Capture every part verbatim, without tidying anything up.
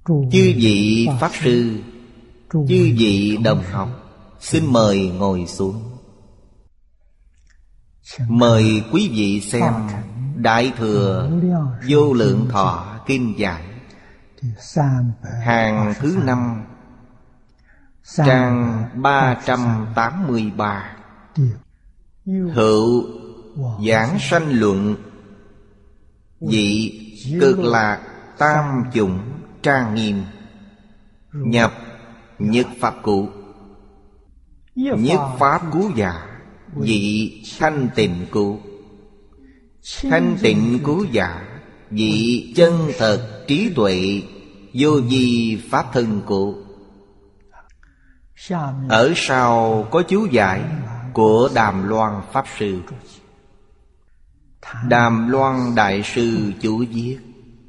Chư vị Pháp Sư, chư vị đồng học, xin mời ngồi xuống. Mời quý vị xem Đại Thừa Vô Lượng Thọ Kinh Giải, hàng thứ năm, trang ba trăm tám mươi ba. Hữu Giảng Sanh Luận, vị Cực Lạc Tam Chủng Trang Nghiêm, nhập Nhất Pháp Cụ. Nhất Pháp Cú Giả, vị Thanh Tịnh Cụ. Thanh Tịnh Cú Giả, vị Chân Thật Trí Tuệ Vô Vi Pháp Thân Cụ. Ở sau có chú giải của Đàm Loan Pháp Sư. Đàm Loan Đại Sư chú viết: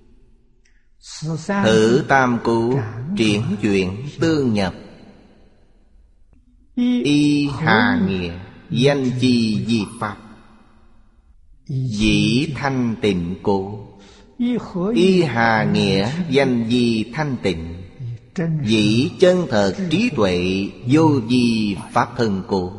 Thử tam cú triển chuyển tương nhập, y hà nghĩa danh chi di pháp. Dĩ thanh tịnh cụ, y hà nghĩa danh di thanh tịnh. Dĩ chân thật trí tuệ vô vi pháp thân cụ.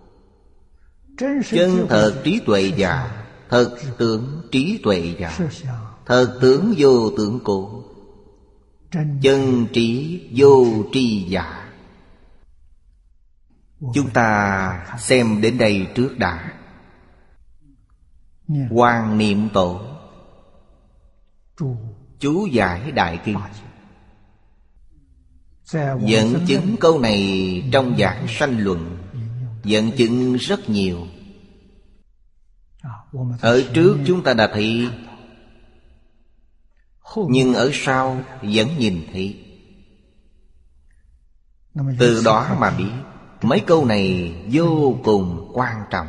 Chân thật trí tuệ giả, thật tướng trí tuệ giả, thật tướng vô tướng cụ. Chân trí vô tri giả. Chúng ta xem đến đây trước đã. Quan Niệm Tổ chú giải Đại Kinh dẫn chứng câu này trong Giảng Sanh Luận, dẫn chứng rất nhiều. Ở trước chúng ta đã thấy, nhưng ở sau vẫn nhìn thấy. Từ đó mà biết mấy câu này vô cùng quan trọng.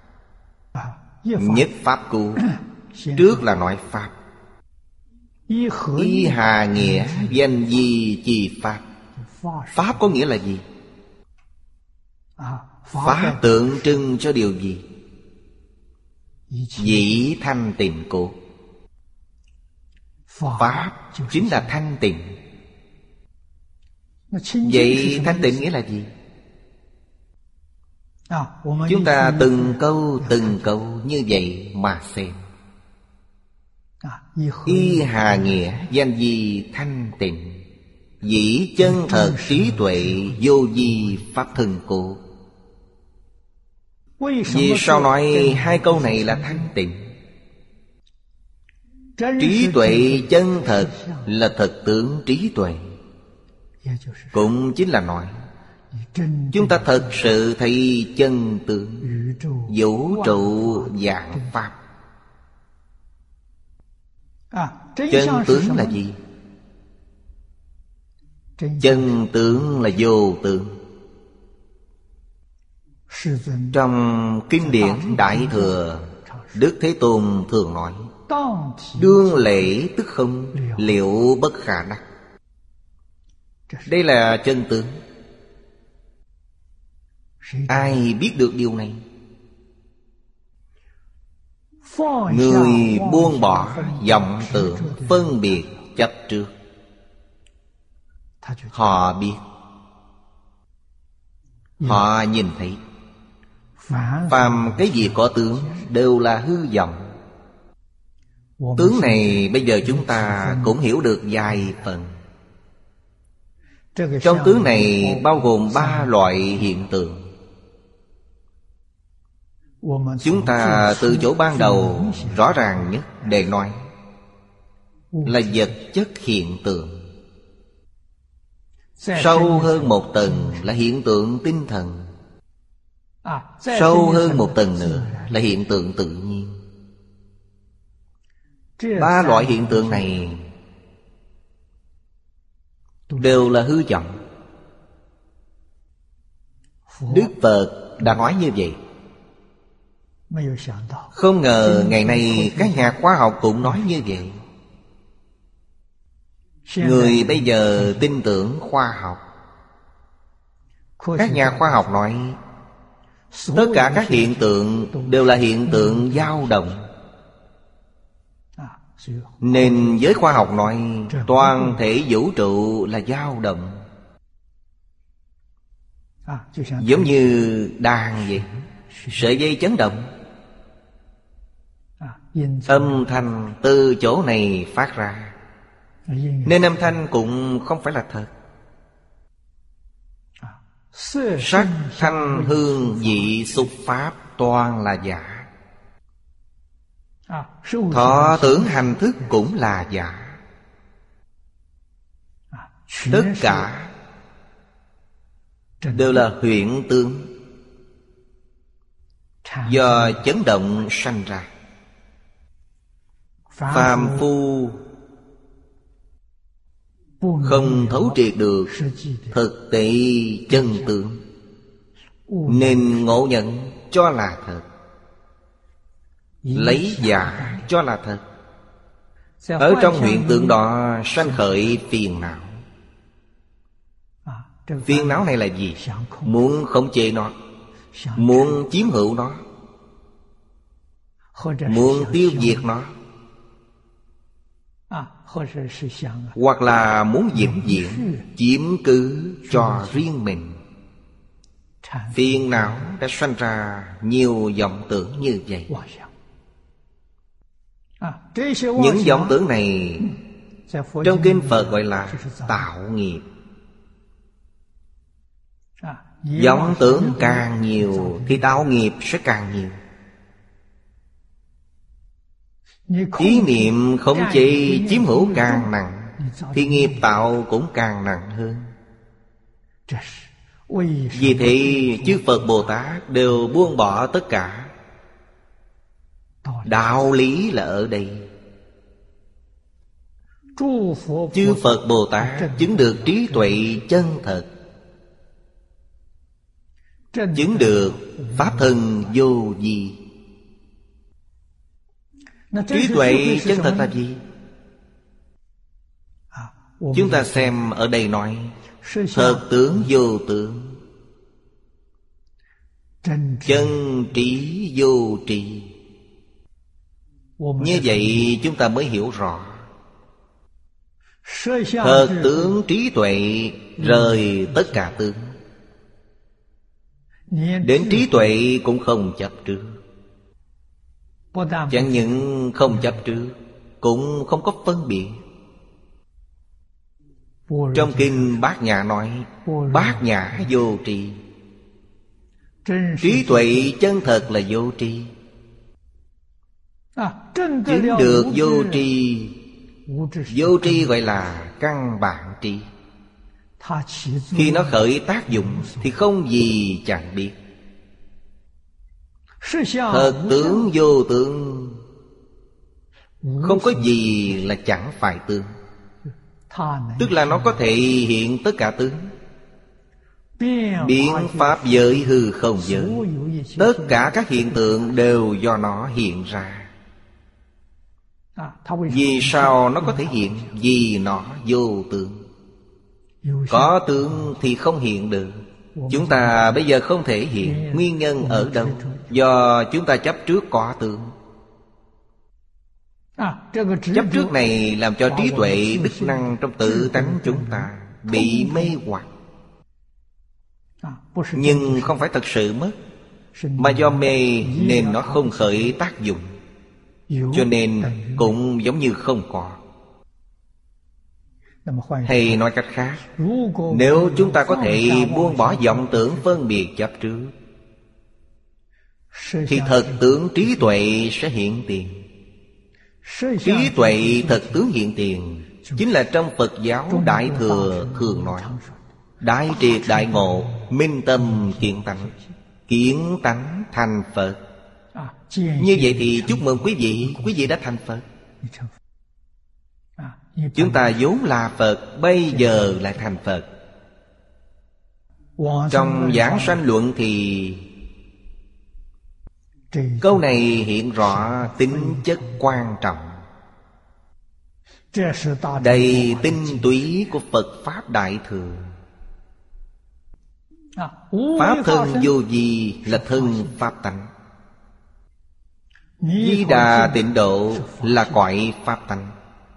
Nhất Pháp Cú, trước là nói Pháp. Y hà nghĩa danh di chi Pháp. Pháp có nghĩa là gì? Pháp tượng trưng cho điều gì? Dĩ thanh tịnh cụ. Pháp chính là thanh tịnh. Vậy thanh tịnh nghĩa là gì? Chúng ta từng câu từng câu như vậy mà xem. Y hà nghĩa danh di thanh tịnh. Dĩ chân thật trí tuệ vô vi pháp thân cụ. Vì sao nói hai câu này là thanh tịnh? Trí tuệ chân thật là thật tướng trí tuệ. Cũng chính là nói chúng ta thật sự thấy chân tướng vũ trụ vạn pháp. Chân tướng là gì? Chân tướng là vô tướng. Trong kinh điển Đại Thừa, Đức Thế Tôn thường nói: đương lễ tức không, liệu bất khả đắc. Đây là chân tướng. Ai biết được điều này? Người buông bỏ vọng tưởng phân biệt chấp trước, họ biết, họ nhìn thấy. Phàm cái gì có tướng đều là hư vọng. Tướng này bây giờ chúng ta cũng hiểu được vài phần. Trong tướng này bao gồm ba loại hiện tượng. Chúng ta từ chỗ ban đầu rõ ràng nhất để nói là vật chất hiện tượng. Sâu hơn một tầng là hiện tượng tinh thần. Sâu hơn một tầng nữa là hiện tượng tự nhiên. Ba loại hiện tượng này đều là hư vọng. Đức Phật đã nói như vậy. Không ngờ ngày nay các nhà khoa học cũng nói như vậy. Người bây giờ tin tưởng khoa học. Các nhà khoa học nói tất cả các hiện tượng đều là hiện tượng dao động. Nên giới khoa học nói toàn thể vũ trụ là dao động, giống như đàn vậy, sợi dây chấn động, âm thanh từ chỗ này phát ra, nên âm thanh cũng không phải là thật. Sắc, thanh, hương, vị, xúc, pháp toàn là giả. Thọ tưởng hành thức cũng là giả. Tất cả đều là huyễn tướng, do chấn động sanh ra. Phàm phu không thấu triệt được thực tế chân tướng, nên ngộ nhận cho là thật, lấy giả cho là thật. Ở trong hiện tượng đó sanh khởi phiền não. Phiền não này là gì? Muốn khống chế nó, muốn chiếm hữu nó, muốn tiêu diệt nó, hoặc là muốn vĩnh viễn chiếm cứ cho riêng mình. Phiền não đã sanh ra nhiều vọng tưởng như vậy. Những vọng tưởng này trong kinh Phật gọi là tạo nghiệp. Vọng tưởng càng nhiều thì tạo nghiệp sẽ càng nhiều. Ý niệm khống chế chiếm hữu càng nặng thì nghiệp tạo cũng càng nặng hơn. Vì thế chư Phật Bồ Tát đều buông bỏ tất cả. Đạo lý là ở đây. Chư Phật Bồ Tát chứng được trí tuệ chân thật, chứng được pháp thân vô vi. Trí tuệ chân thật là gì? Chúng ta xem ở đây nói thật tướng vô tướng, chân trí vô trì. Như vậy chúng ta mới hiểu rõ. Thật tướng trí tuệ rời tất cả tướng, đến trí tuệ cũng không chấp trước. Chẳng những không chấp trước, cũng không có phân biệt. Trong kinh Bát Nhã nói Bát Nhã vô tri. Trí tuệ chân thật là vô tri. Chứng được vô tri. Vô tri gọi là căn bản tri. Khi nó khởi tác dụng thì không gì chẳng biết. Thật tướng vô tướng, không có gì là chẳng phải tướng. Tức là nó có thể hiện tất cả tướng. Biến pháp giới hư không giới, tất cả các hiện tượng đều do nó hiện ra. Vì sao nó có thể hiện? Vì nó vô tướng. Có tướng thì không hiện được. Chúng ta bây giờ không thể hiện. Nguyên nhân ở đâu? Do chúng ta chấp trước có tướng. Chấp trước này làm cho trí tuệ đức năng trong tự tánh chúng ta bị mê hoặc. Nhưng không phải thật sự mất, mà do mê nên nó không khởi tác dụng, cho nên cũng giống như không có. Hay nói cách khác, nếu chúng ta có thể buông bỏ vọng tưởng phân biệt chấp trước, thì thật tướng trí tuệ sẽ hiện tiền. Trí tuệ thật tướng hiện tiền chính là trong Phật giáo Đại Thừa thường nói đại triệt đại ngộ, minh tâm kiến tánh, kiến tánh thành Phật. Như vậy thì chúc mừng quý vị, quý vị đã thành Phật. Chúng ta vốn là Phật, bây giờ lại thành Phật. Trong giảng sanh luận thì câu này hiện rõ tính chất quan trọng. Đây tinh túy của Phật Pháp Đại Thừa. Pháp thân vô vi là thân Pháp tánh. Di Đà Tịnh Độ là cõi Pháp tánh.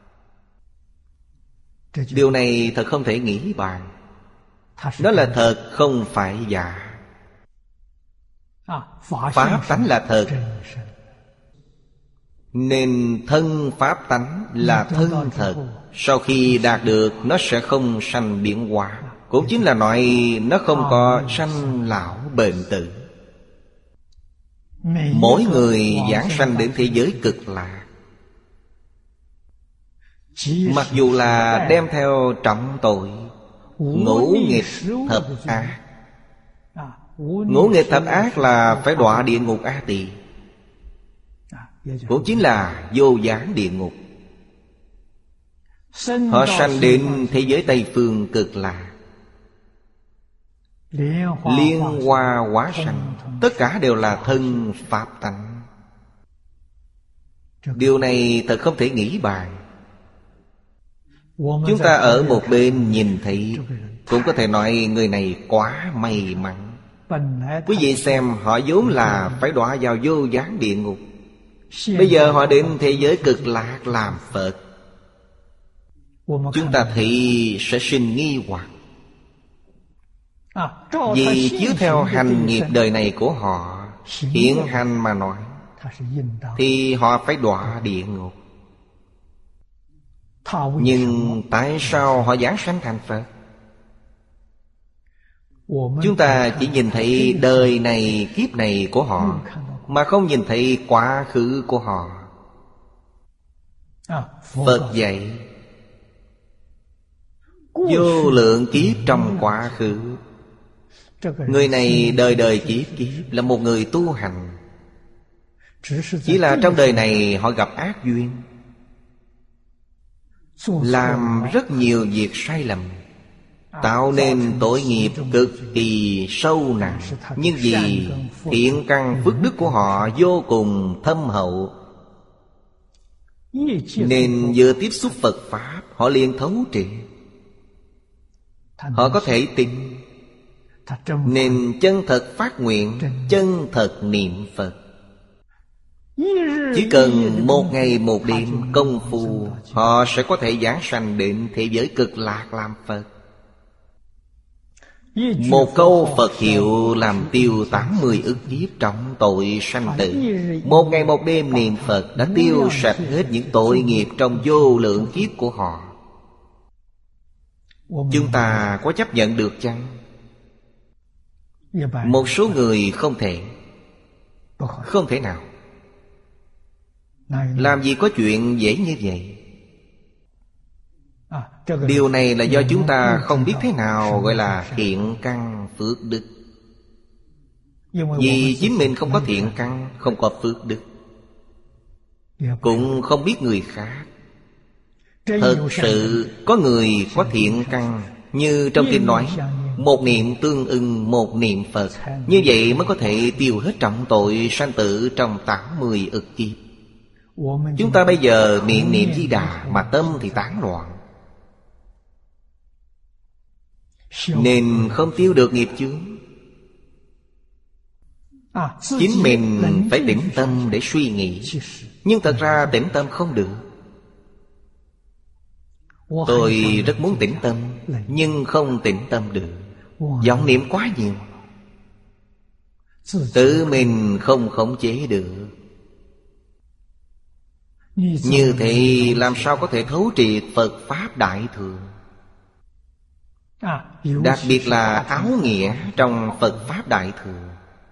Điều này thật không thể nghĩ bàn. Đó là thật, không phải giả. Pháp tánh là thật, nên thân Pháp tánh là thân thật. Sau khi đạt được, nó sẽ không sanh biến hóa. Cũng chính là nói nó không có sanh lão bệnh tử. Mỗi người giảng sanh đến thế giới cực lạc, mặc dù là đem theo trọng tội ngũ nghịch thập ác. Ngũ nghịch thập ác là phải đọa địa ngục A Tỳ, cũng chính là vô gián địa ngục. Họ sanh đến thế giới Tây Phương cực lạc, liên hoa hóa sanh, tất cả đều là thân Pháp tánh. Điều này thật không thể nghĩ bàn. Chúng ta ở một bên nhìn thấy, cũng có thể nói người này quá may mắn. Quý vị xem, họ vốn là phải đọa vào vô gián địa ngục, bây giờ họ đến thế giới cực lạc làm Phật. Chúng ta thì sẽ sinh nghi hoặc. Vì chiếu theo hành nghiệp đời này của họ, hiện hành mà nói, thì họ phải đọa địa ngục. Nhưng tại sao họ giảng sanh thành Phật? Chúng ta chỉ nhìn thấy đời này, kiếp này của họ, mà không nhìn thấy quá khứ của họ. Phật dạy vô lượng kiếp trong quá khứ, người này đời đời kiếp kiếp là một người tu hành. Chỉ là trong đời này họ gặp ác duyên, làm rất nhiều việc sai lầm, tạo nên tội nghiệp cực kỳ sâu nặng. Nhưng vì thiện căn phước đức của họ vô cùng thâm hậu, nên vừa tiếp xúc Phật Pháp, họ liền thấu triệt. Họ có thể tin, nên chân thật phát nguyện, chân thật niệm Phật. Chỉ cần một ngày một đêm công phu, họ sẽ có thể giảng sanh đến thế giới cực lạc làm Phật. Một câu Phật hiệu làm tiêu tám mươi ức kiếp trọng tội sanh tử. Một ngày một đêm niệm Phật đã tiêu sạch hết những tội nghiệp trong vô lượng kiếp của họ. Chúng ta có chấp nhận được chăng? Một số người không thể. Không thể nào. Làm gì có chuyện dễ như vậy? Điều này là do chúng ta không biết thế nào gọi là thiện căn phước đức. Vì chính mình không có thiện căn, không có phước đức, cũng không biết người khác. Thật sự có người có thiện căn, như trong kinh nói, một niệm tương ưng một niệm Phật. Như vậy mới có thể tiêu hết trọng tội sanh tử trong tám mươi ức kiếp. Chúng ta bây giờ niệm niệm Di Đà mà tâm thì tán loạn, nên không tiêu được nghiệp chướng. Chính mình phải tĩnh tâm để suy nghĩ, nhưng thật ra tĩnh tâm không được. Tôi rất muốn tĩnh tâm, nhưng không tĩnh tâm được. Vọng niệm quá nhiều, tự mình không khống chế được. Như thế làm sao có thể thấu triệt Phật Pháp Đại Thừa? Đặc biệt là áo nghĩa trong Phật Pháp Đại Thừa,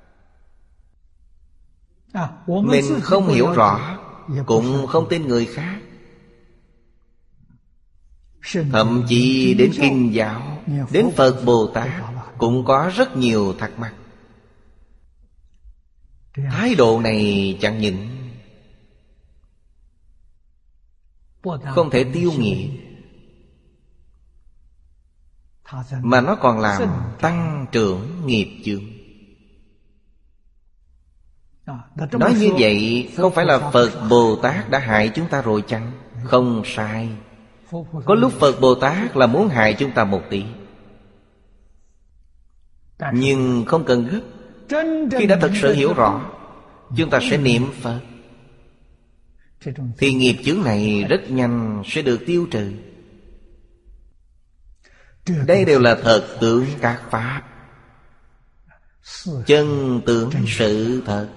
mình không hiểu rõ, cũng không tin người khác. Thậm chí đến kinh giáo, đến Phật Bồ Tát cũng có rất nhiều thắc mắc. Thái độ này chẳng những không thể tiêu nghiệp, mà nó còn làm tăng trưởng nghiệp chướng. Nói như vậy, không phải là Phật Bồ Tát đã hại chúng ta rồi chăng? Không sai. Có lúc Phật Bồ Tát là muốn hại chúng ta một tí, nhưng không cần gấp. Khi đã thật sự hiểu rõ, chúng ta sẽ niệm Phật, thì nghiệp chướng này rất nhanh sẽ được tiêu trừ. Đây đều là thật tướng các pháp, chân tướng sự thật.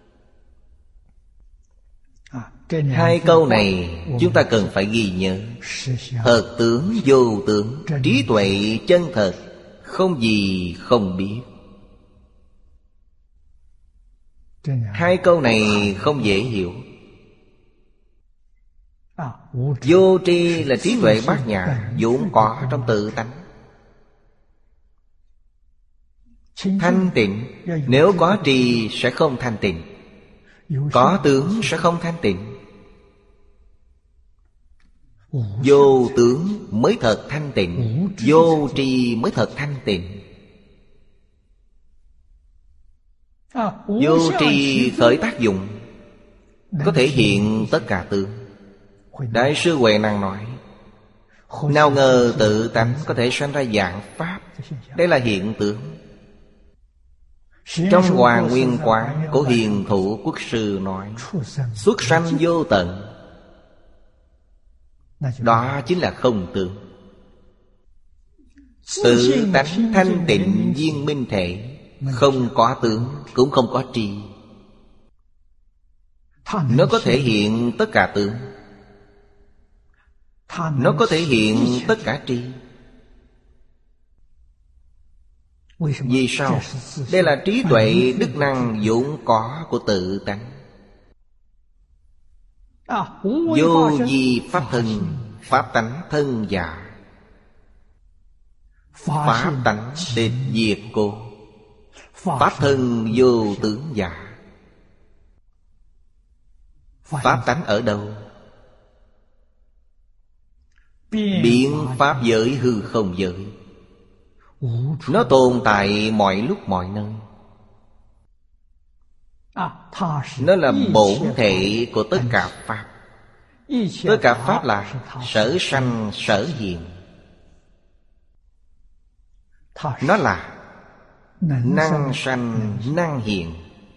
Hai câu này chúng ta cần phải ghi nhớ. Thật tướng vô tướng, trí tuệ chân thật, không gì không biết. Hai câu này không dễ hiểu. Vô tri là trí tuệ bát nhã vốn có trong tự tánh. Thanh tịnh, nếu có trì sẽ không thanh tịnh, có tướng sẽ không thanh tịnh. Vô tướng mới thật thanh tịnh, vô tri mới thật thanh tịnh. Vô tri khởi tác dụng, có thể hiện tất cả tướng. Đại sư Huệ Năng nói, nào ngờ tự tánh có thể sanh ra dạng pháp. Đây là hiện tượng. Trong Hoàng Nguyên Quán của Hiền Thủ Quốc Sư nói, xuất sanh vô tận. Đó chính là không tướng. Tự tánh thanh tịnh viên minh thể, không có tướng cũng không có tri. Nó có thể hiện tất cả tướng, nó có thể hiện tất cả tri. Vì sao? Đây là trí tuệ đức năng vốn có của tự tánh. Vô vi pháp thân, pháp tánh thân giả. Pháp tánh tịch diệt cô, pháp thân vô tướng giả. Pháp tánh ở đâu? Biến pháp giới hư không giới. Nó tồn tại mọi lúc mọi nơi. Nó là bổn thể của tất cả pháp. Tất cả pháp là sở sanh sở hiện. Nó là năng sanh năng hiện.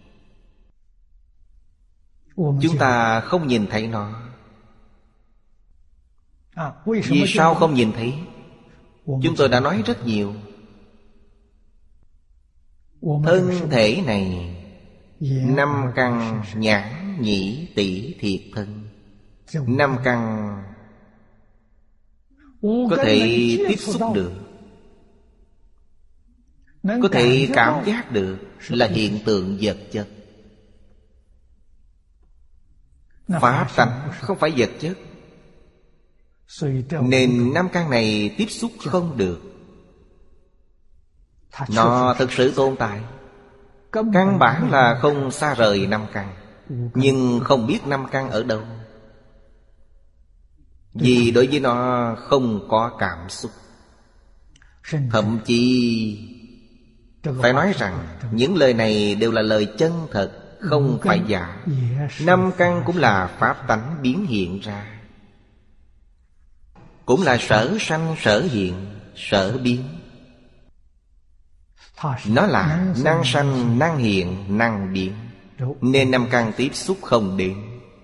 Chúng ta không nhìn thấy nó. Vì sao không nhìn thấy? Chúng tôi đã nói rất nhiều. Thân thể này năm căn nhãn nhĩ tỷ thiệt thân. Năm căn có thể tiếp xúc được, có thể cảm giác được, là hiện tượng vật chất. Pháp tánh không phải vật chất, nên năm căn này tiếp xúc không được. Nó thực sự tồn tại. Căn bản là không xa rời năm căn, nhưng không biết năm căn ở đâu. Vì đối với nó không có cảm xúc. Thậm chí phải nói rằng những lời này đều là lời chân thật, không phải giả. Năm căn cũng là pháp tánh biến hiện ra, cũng là sở sanh sở hiện, sở biến. Nó là năng sanh năng hiện năng biến, nên năm căn tiếp xúc không đến.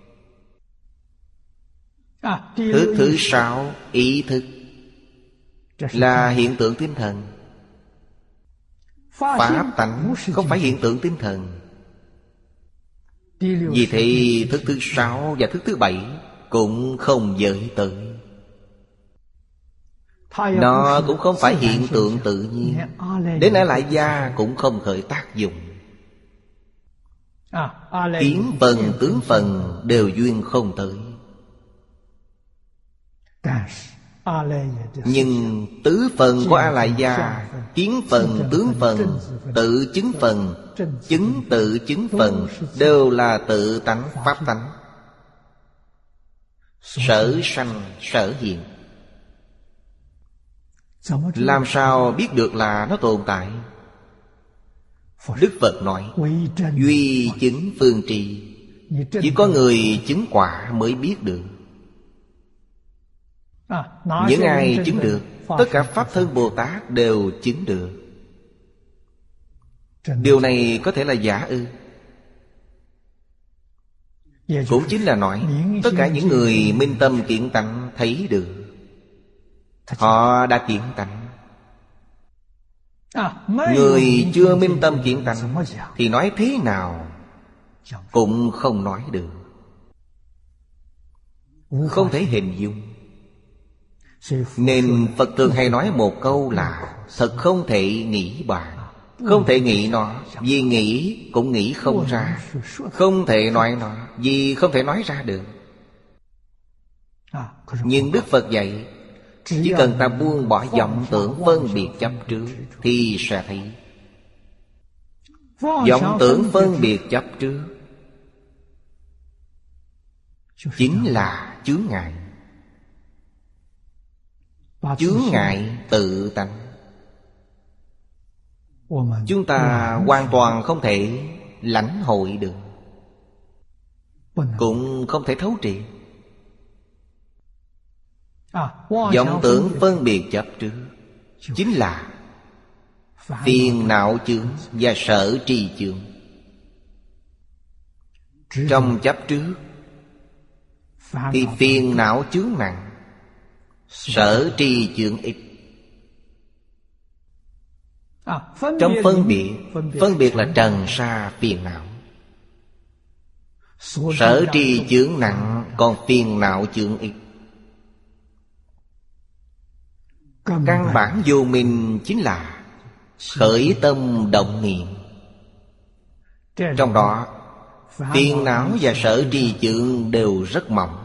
Thứ thứ sáu, ý thức, là hiện tượng tinh thần. Pháp tánh không phải hiện tượng tinh thần. Vì thế thức thứ sáu và thức thứ bảy cũng không giới tới. Nó cũng không phải hiện tượng tự nhiên. Đến A Lại Gia cũng không khởi tác dụng. Kiến phần tướng phần đều duyên không tới. Nhưng tứ phần của A Lại Gia, kiến phần tướng phần, tự chứng phần, chứng tự chứng phần, đều là tự tánh pháp tánh, sở sanh sở hiện. Làm sao biết được là nó tồn tại? Đức Phật nói, duy chứng phương trì. Chỉ có người chứng quả mới biết được. Những ai chứng được, tất cả Pháp Thân Bồ Tát đều chứng được. Điều này có thể là giả ư? Cũng chính là nói tất cả những người minh tâm kiến tánh thấy được, họ đã kiến tánh. Người chưa minh tâm kiến tánh thì nói thế nào cũng không nói được, không thể hình dung. Nên Phật thường hay nói một câu là thật không thể nghĩ bàn. Không thể nghĩ nó, vì nghĩ cũng nghĩ không ra. Không thể nói nó, vì không thể nói ra được. Nhưng Đức Phật dạy, chỉ cần ta buông bỏ vọng tưởng phân biệt chấp trước thì sẽ thấy. Vọng tưởng phân biệt chấp trước chính là chướng ngại. Chướng ngại tự tánh. Chúng ta hoàn toàn không thể lãnh hội được, cũng không thể thấu triệt. Vọng tưởng phân biệt chấp trước chính là phiền não chướng và sở tri chướng. Trong chấp trước thì phiền não chướng nặng, sở tri chướng ít. Trong phân biệt, phân biệt là trần sa phiền não. Sở tri chướng nặng, còn phiền não chướng ít. Căn bản vô minh chính là khởi tâm động niệm. Trong đó phiền não và sở tri chướng đều rất mỏng,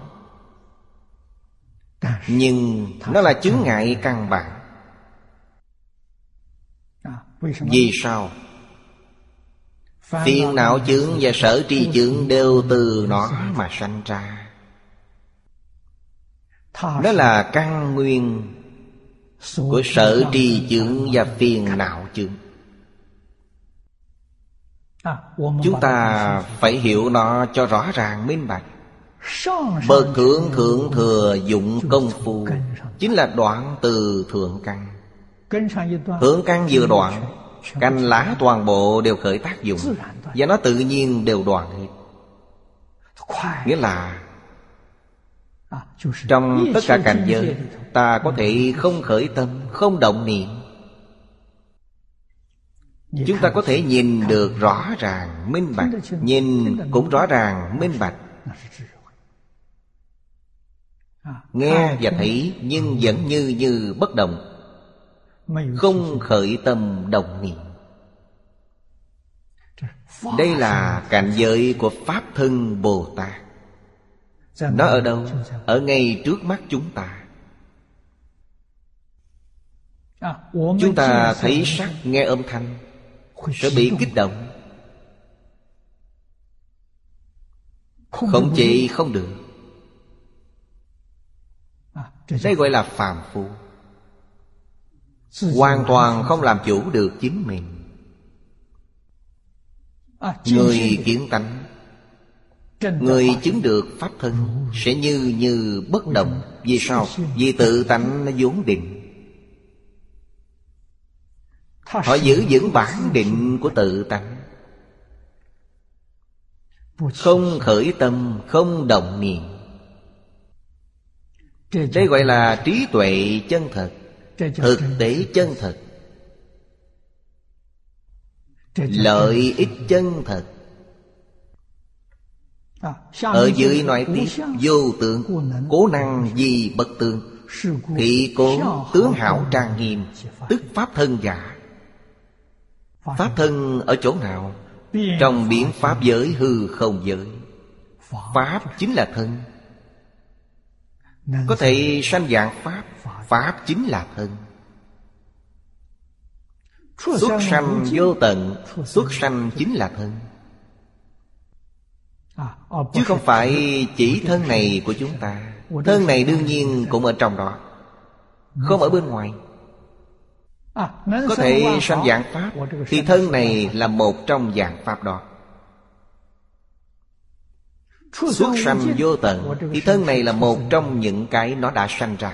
nhưng nó là chướng ngại căn bản. Vì sao? Phiền não chướng và sở tri chướng đều từ nó mà sanh ra. Đó là căn nguyên của sở tri chướng và phiền não chướng. Chúng ta phải hiểu nó cho rõ ràng minh bạch. Bậc thượng thượng thừa dụng công phu chính là đoạn từ thượng căn. Thượng căn vừa đoạn, cành lá toàn bộ đều khởi tác dụng, và nó tự nhiên đều đoạn hết. Nghĩa là trong tất cả cảnh giới, ta có thể không khởi tâm, không động niệm. Chúng ta có thể nhìn được rõ ràng, minh bạch. Nhìn cũng rõ ràng, minh bạch. Nghe và thấy nhưng vẫn như như bất động, không khởi tâm động niệm. Đây là cảnh giới của Pháp Thân Bồ Tát. Nó ở đâu? Ở ngay trước mắt chúng ta. Chúng ta thấy sắc, nghe âm thanh sẽ bị kích động, khống chế không được. Đây gọi là phàm phu, hoàn toàn không làm chủ được chính mình. Người kiến tánh, người chứng được Pháp thân sẽ như như bất động. Vì sao? Vì tự tánh nó vốn định. Họ giữ vững bản định của tự tánh, không khởi tâm, không động niệm. Đây gọi là trí tuệ chân thật, thực tế chân thật, lợi ích chân thật. Ở dưới nói tiếp, vô tượng, cố năng vì bất tương, thị cố tướng hảo trang nghiêm, tức Pháp thân giả. Pháp thân ở chỗ nào? Trong biến Pháp giới hư không giới. Pháp chính là thân. Có thể sanh dạng Pháp, Pháp chính là thân. Xuất sanh vô tận, xuất sanh chính là thân. Chứ không phải chỉ thân này của chúng ta. Thân này đương nhiên cũng ở trong đó, không ở bên ngoài. Có thể sanh dạng Pháp, thì thân này là một trong dạng Pháp đó. Xuất sanh vô tận, thì thân này là một trong những cái nó đã sanh ra.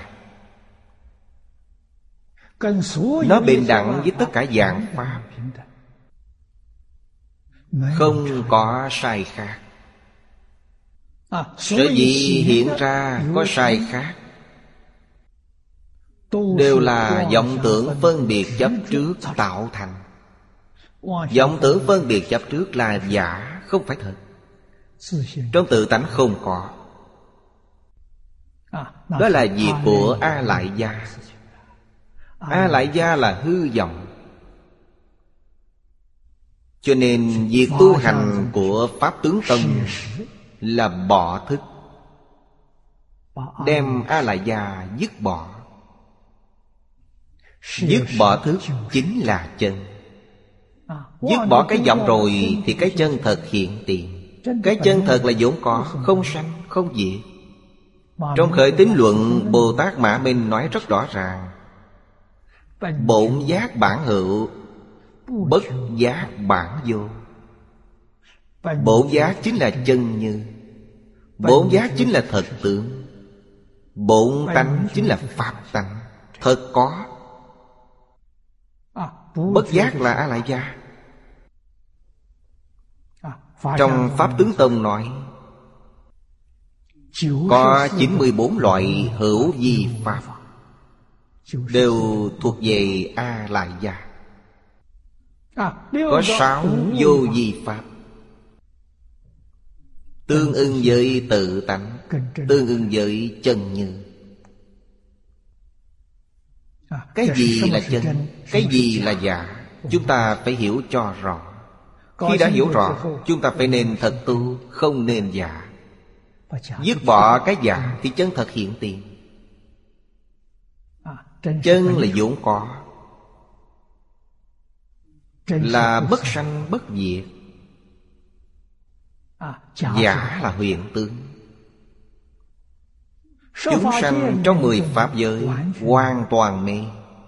Nó bình đẳng với tất cả dạng Pháp, không có sai khác. Sở dĩ hiện ra có sai khác, đều là vọng tưởng phân biệt chấp trước tạo thành. Vọng tưởng phân biệt chấp trước là giả, không phải thật. Trong tự tánh không có. Đó là việc của A Lại Gia. A Lại Gia là hư vọng. Cho nên việc tu hành của Pháp Tướng Tông là bỏ thức, đem A Lại Gia dứt bỏ. Dứt bỏ thức chính là chân. Dứt bỏ cái vọng rồi thì cái chân thật hiện tiền. Cái chân thật là vốn có, không sanh, không diệt. Trong Khởi Tín Luận, Bồ Tát Mã Minh nói rất rõ ràng: bổn giác bản hữu, bất giác bản vô. Bổn giác chính là chân như, bổn giác chính là thật tướng, bổn tánh chính là pháp tánh, thật có. Bất giác là A Lại Gia. Trong Pháp Tướng Tông nói có chín mươi bốn loại hữu vi pháp, đều thuộc về A Lại Gia. Có sáu vô vi pháp, tương ưng với tự tánh, tương ưng với chân như. Cái gì là chân, cái gì là giả, chúng ta phải hiểu cho rõ. Khi đã hiểu rõ, chúng ta phải nên thật tu, không nên giả. Dứt bỏ cái giả thì chân thật hiện tiền. Chân là vốn có, là bất sanh bất diệt. Giả là huyền tướng. Chúng sanh trong mười pháp giới hoàn toàn mê,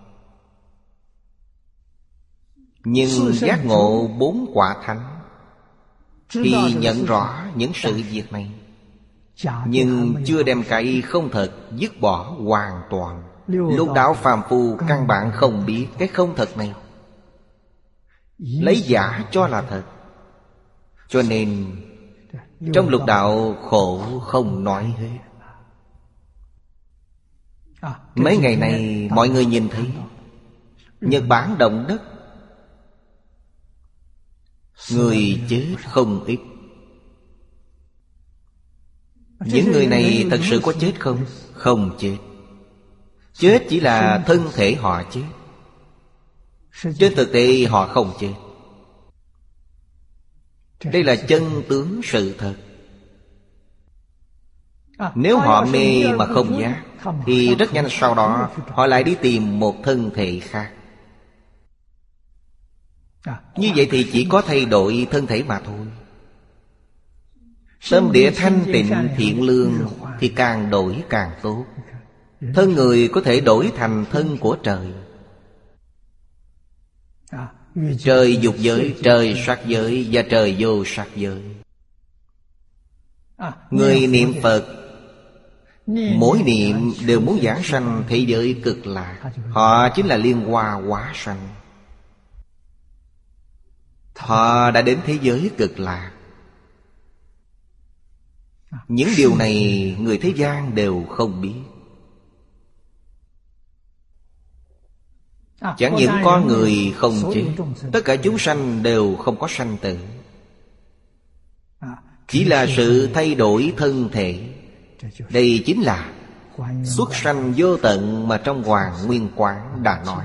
nhưng giác ngộ bốn quả thánh thì nhận rõ những sự việc này, nhưng chưa đem cái không thật dứt bỏ hoàn toàn. Lục đạo phàm phu căn bản không biết cái không thật này, lấy giả cho là thật. Cho nên trong lục đạo khổ không nói hết. Mấy ngày này mọi người nhìn thấy Nhật Bản động đất, người chết không ít. Những người này thật sự có chết không? Không chết. Chết chỉ là thân thể họ chết, trên thực tế họ không chết. Đây là chân tướng sự thật. Nếu họ mê mà không giác thì rất nhanh sau đó họ lại đi tìm một thân thể khác. Như vậy thì chỉ có thay đổi thân thể mà thôi. Tâm địa thanh tịnh thiện lương thì càng đổi càng tốt. Thân người có thể đổi thành thân của trời. Trời dục giới, trời sắc giới và trời vô sắc giới. Người niệm Phật, mỗi niệm đều muốn giảng sanh thế giới cực lạc. Họ chính là liên hoa hóa sanh. Họ đã đến thế giới cực lạc. Những điều này người thế gian đều không biết. Chẳng những con người không chết, tất cả chúng sanh đều không có sanh tử. Chỉ là sự thay đổi thân thể. Đây chính là xuất sanh vô tận mà trong Hoàng Nguyên Quán đã nói.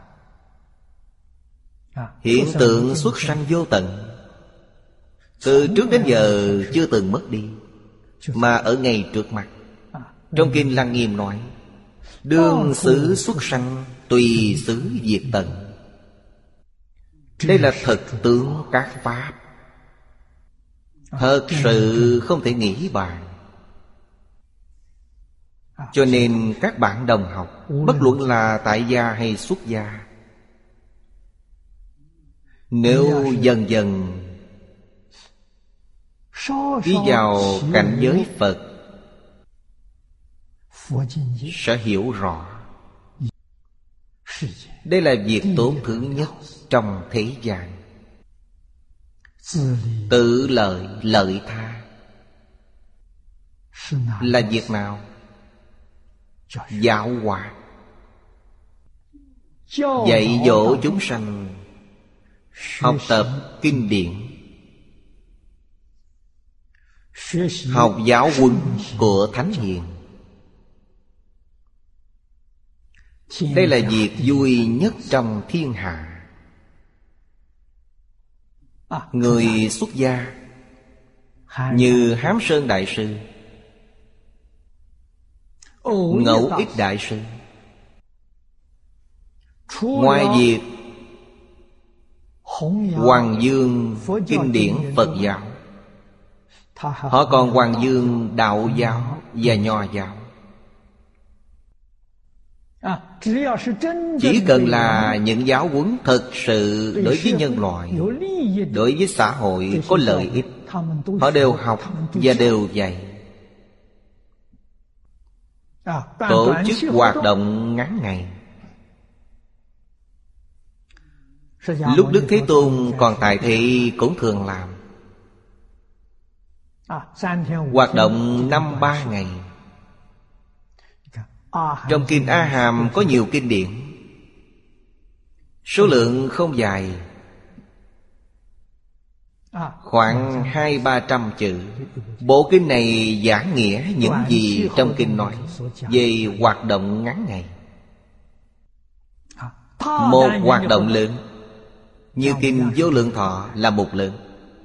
Hiện tượng xuất sanh vô tận, từ trước đến giờ chưa từng mất đi, mà ở ngay trước mặt. Trong Kinh Lăng Nghiêm nói: đương xứ xuất sanh, tùy xứ diệt tận. Đây là thực tướng các pháp, thật sự không thể nghĩ bàn. Cho nên các bạn đồng học, bất luận là tại gia hay xuất gia, nếu dần dần đi vào cảnh giới Phật, sẽ hiểu rõ đây là việc tốt thứ nhất trong thế gian. Tự lợi lợi tha, Là việc nào? Giáo hóa. Dạy dỗ chúng sanh học tập kinh điển, học giáo huấn của Thánh Hiền. Đây là việc vui nhất trong thiên hạ. Người xuất gia như Hám Sơn Đại Sư, Ngẫu Ích Đại Sư, ngoài việc hoàng dương kinh điển Phật giáo, họ còn hoàng dương đạo giáo và nho giáo. Chỉ cần là những giáo huấn thật sự đối với nhân loại, đối với xã hội có lợi ích, họ đều học và đều dạy. Tổ chức hoạt động ngắn ngày. Lúc Đức Thế Tôn còn tại thị cũng thường làm. Hoạt động năm ba ngày. Trong Kinh A Hàm có nhiều kinh điển, số lượng không dài, khoảng hai ba trăm chữ. Bộ kinh này giảng nghĩa những gì trong kinh nói về hoạt động ngắn ngày. Một hoạt động lớn như kinh Vô Lượng Thọ là một lớn.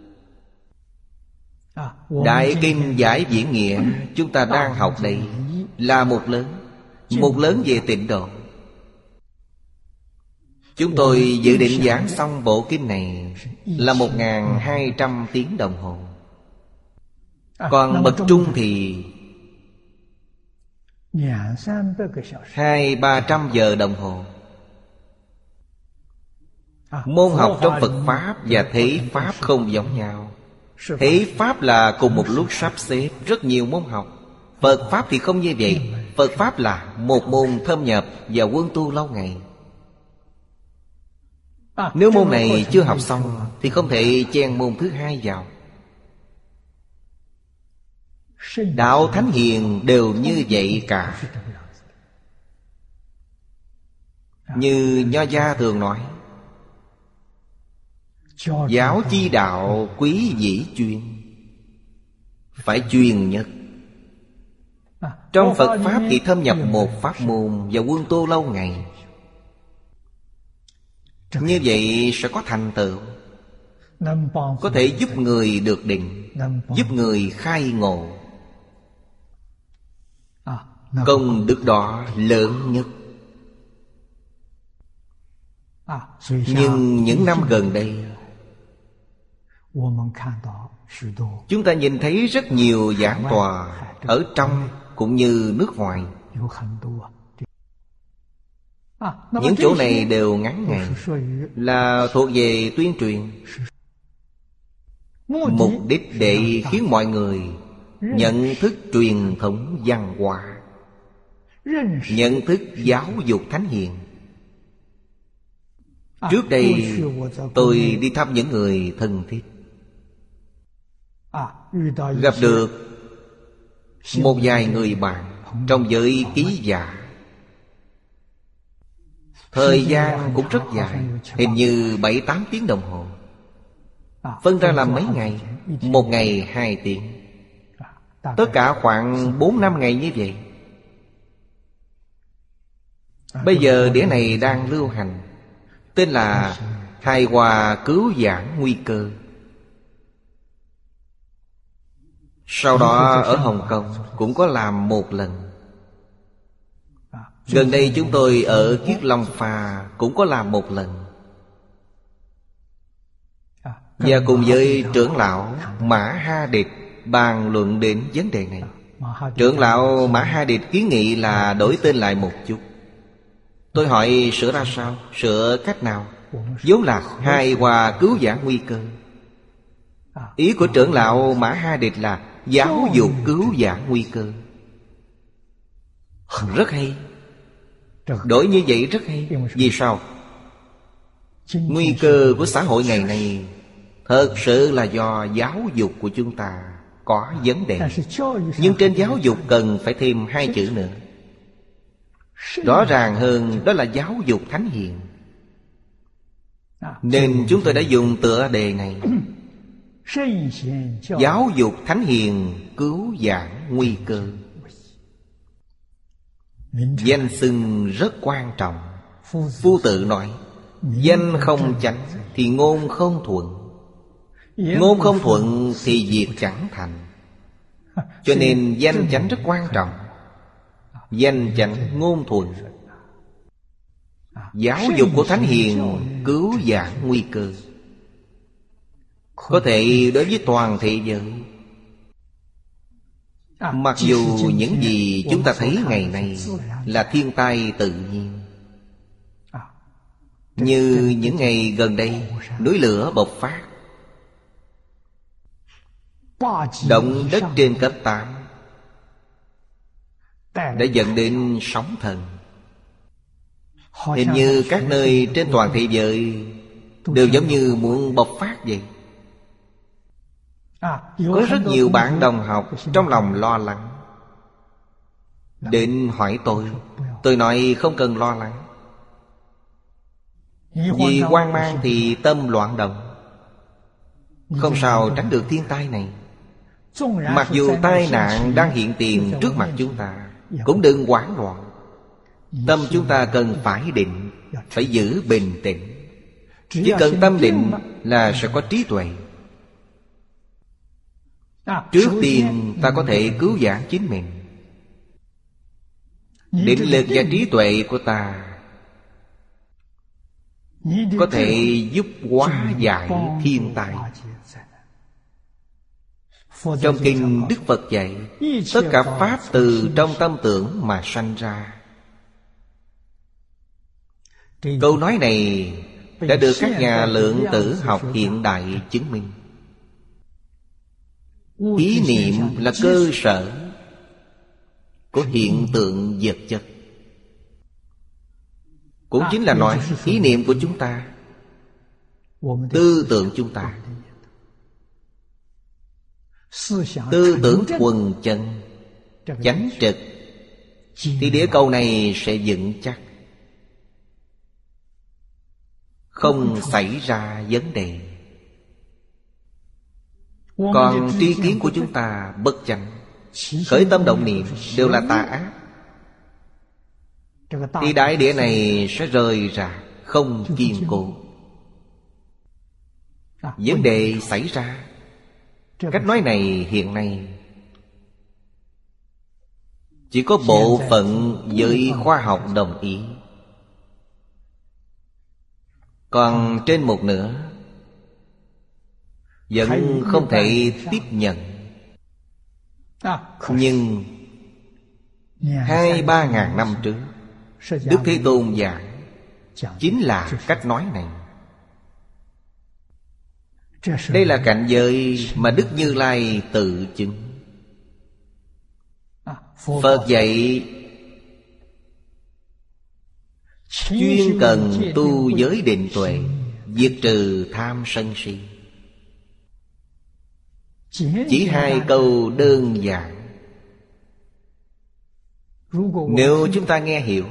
Đại kinh Giải Viễn Nghĩa chúng ta đang học đây là một lớn. Một lớn về tịnh độ. Chúng tôi dự định giảng xong bộ kinh này là một nghìn hai trăm tiếng đồng hồ. Còn bậc trung thì hai ba trăm giờ đồng hồ. Môn học trong Phật Pháp và Thế Pháp không giống nhau. Thế Pháp là cùng một lúc sắp xếp rất nhiều môn học. Phật Pháp thì không như vậy. Phật Pháp là một môn thâm nhập và quân tu lâu ngày. Nếu môn này chưa học xong thì không thể chen môn thứ hai vào. Đạo Thánh Hiền đều như vậy cả. Như Nho gia thường nói, giáo chi đạo quý dĩ chuyên. Phải chuyên nhất. Trong Phật Pháp thì thâm nhập một pháp môn và quân tu lâu ngày. Như vậy sẽ có thành tựu, có thể giúp người được định, giúp người khai ngộ. Công đức đó lớn nhất. Nhưng những năm gần đây, chúng ta nhìn thấy rất nhiều giảng tòa ở trong cũng như nước ngoài. Những chỗ này đều ngắn ngày, là thuộc về tuyên truyền. Mục đích để khiến mọi người nhận thức truyền thống văn hóa, nhận thức giáo dục Thánh Hiền. Trước đây tôi đi thăm những người thân thiết, gặp được một vài người bạn trong giới ký giả. Thời gian cũng rất dài, hình như bảy tám tiếng đồng hồ. Phân ra làm mấy ngày? Một ngày hai tiếng. Tất cả khoảng bốn năm ngày như vậy. Bây giờ đĩa này đang lưu hành, tên là Hài Hòa Cứu Giảng Nguy Cơ. Sau đó ở Hồng Kông cũng có làm một lần. Gần đây chúng tôi ở Kiết Long Pha cũng có làm một lần. Và cùng với trưởng lão Mã Ha Địch bàn luận đến vấn đề này. Trưởng lão Mã Ha Địch kiến nghị là đổi tên lại một chút. Tôi hỏi sửa ra sao? Sửa cách nào? Vốn là Hài Hòa Cứu Giảng Nguy Cơ. Ý của trưởng lão Mã Ha Địch là giáo dục cứu giảng nguy cơ. Rất hay. Đổi như vậy rất hay. Vì sao? Nguy cơ của xã hội ngày nay thật sự là do giáo dục của chúng ta có vấn đề. Nhưng trên giáo dục cần phải thêm hai chữ nữa. Rõ ràng hơn đó là giáo dục thánh hiền. Nên chúng tôi đã dùng tựa đề này: giáo dục thánh hiền cứu vãn nguy cơ. Danh xưng rất quan trọng. Phu Tự nói: danh không chánh thì ngôn không thuận, ngôn không thuận thì việc chẳng thành. Cho nên danh chánh rất quan trọng. Danh chánh ngôn thuận. Giáo dục của thánh hiền cứu vãn nguy cơ. Có thể đối với toàn thế giới. Mặc dù những gì chúng ta thấy ngày nay là thiên tai tự nhiên, như những ngày gần đây núi lửa bộc phát, động đất trên cấp tám đã dẫn đến sóng thần. Hình như các nơi trên toàn thế giới đều giống như muốn bộc phát vậy. Có rất nhiều bạn đồng học trong lòng lo lắng, đến hỏi tôi. Tôi nói không cần lo lắng. Vì hoang mang thì tâm loạn động, không sao tránh được thiên tai này. Mặc dù tai nạn đang hiện tiền trước mặt chúng ta, cũng đừng hoảng loạn. Tâm chúng ta cần phải định, phải giữ bình tĩnh. Chỉ cần tâm định là sẽ có trí tuệ. Trước tiên ta có thể cứu vãn chính mình. Định lực và trí tuệ của ta có thể giúp hóa giải thiên tai. Trong kinh Đức Phật dạy, tất cả pháp từ trong tâm tưởng mà sanh ra. Câu nói này đã được các nhà lượng tử học hiện đại chứng minh. Ý niệm là cơ sở của hiện tượng vật chất. Cũng chính là nói ý niệm của chúng ta, tư tưởng chúng ta. Tư tưởng thuần chân, chánh trực, thì địa cầu này sẽ vững chắc, không xảy ra vấn đề. Còn tri kiến của chúng ta bất chánh, khởi tâm động niệm đều là tà ác, thì đại địa này sẽ rời rạc, không kiên cố. Vấn đề xảy ra. Cách nói này hiện nay chỉ có bộ phận giới khoa học đồng ý, còn trên một nửa vẫn không thể tiếp nhận. Nhưng hai ba ngàn năm trước, Đức Thế Tôn giảng chính là cách nói này. Đây là cảnh giới mà Đức Như Lai tự chứng. Phật dạy chuyên cần tu giới định tuệ, diệt trừ tham sân si. Chỉ hai câu đơn giản. Nếu chúng ta nghe hiểu,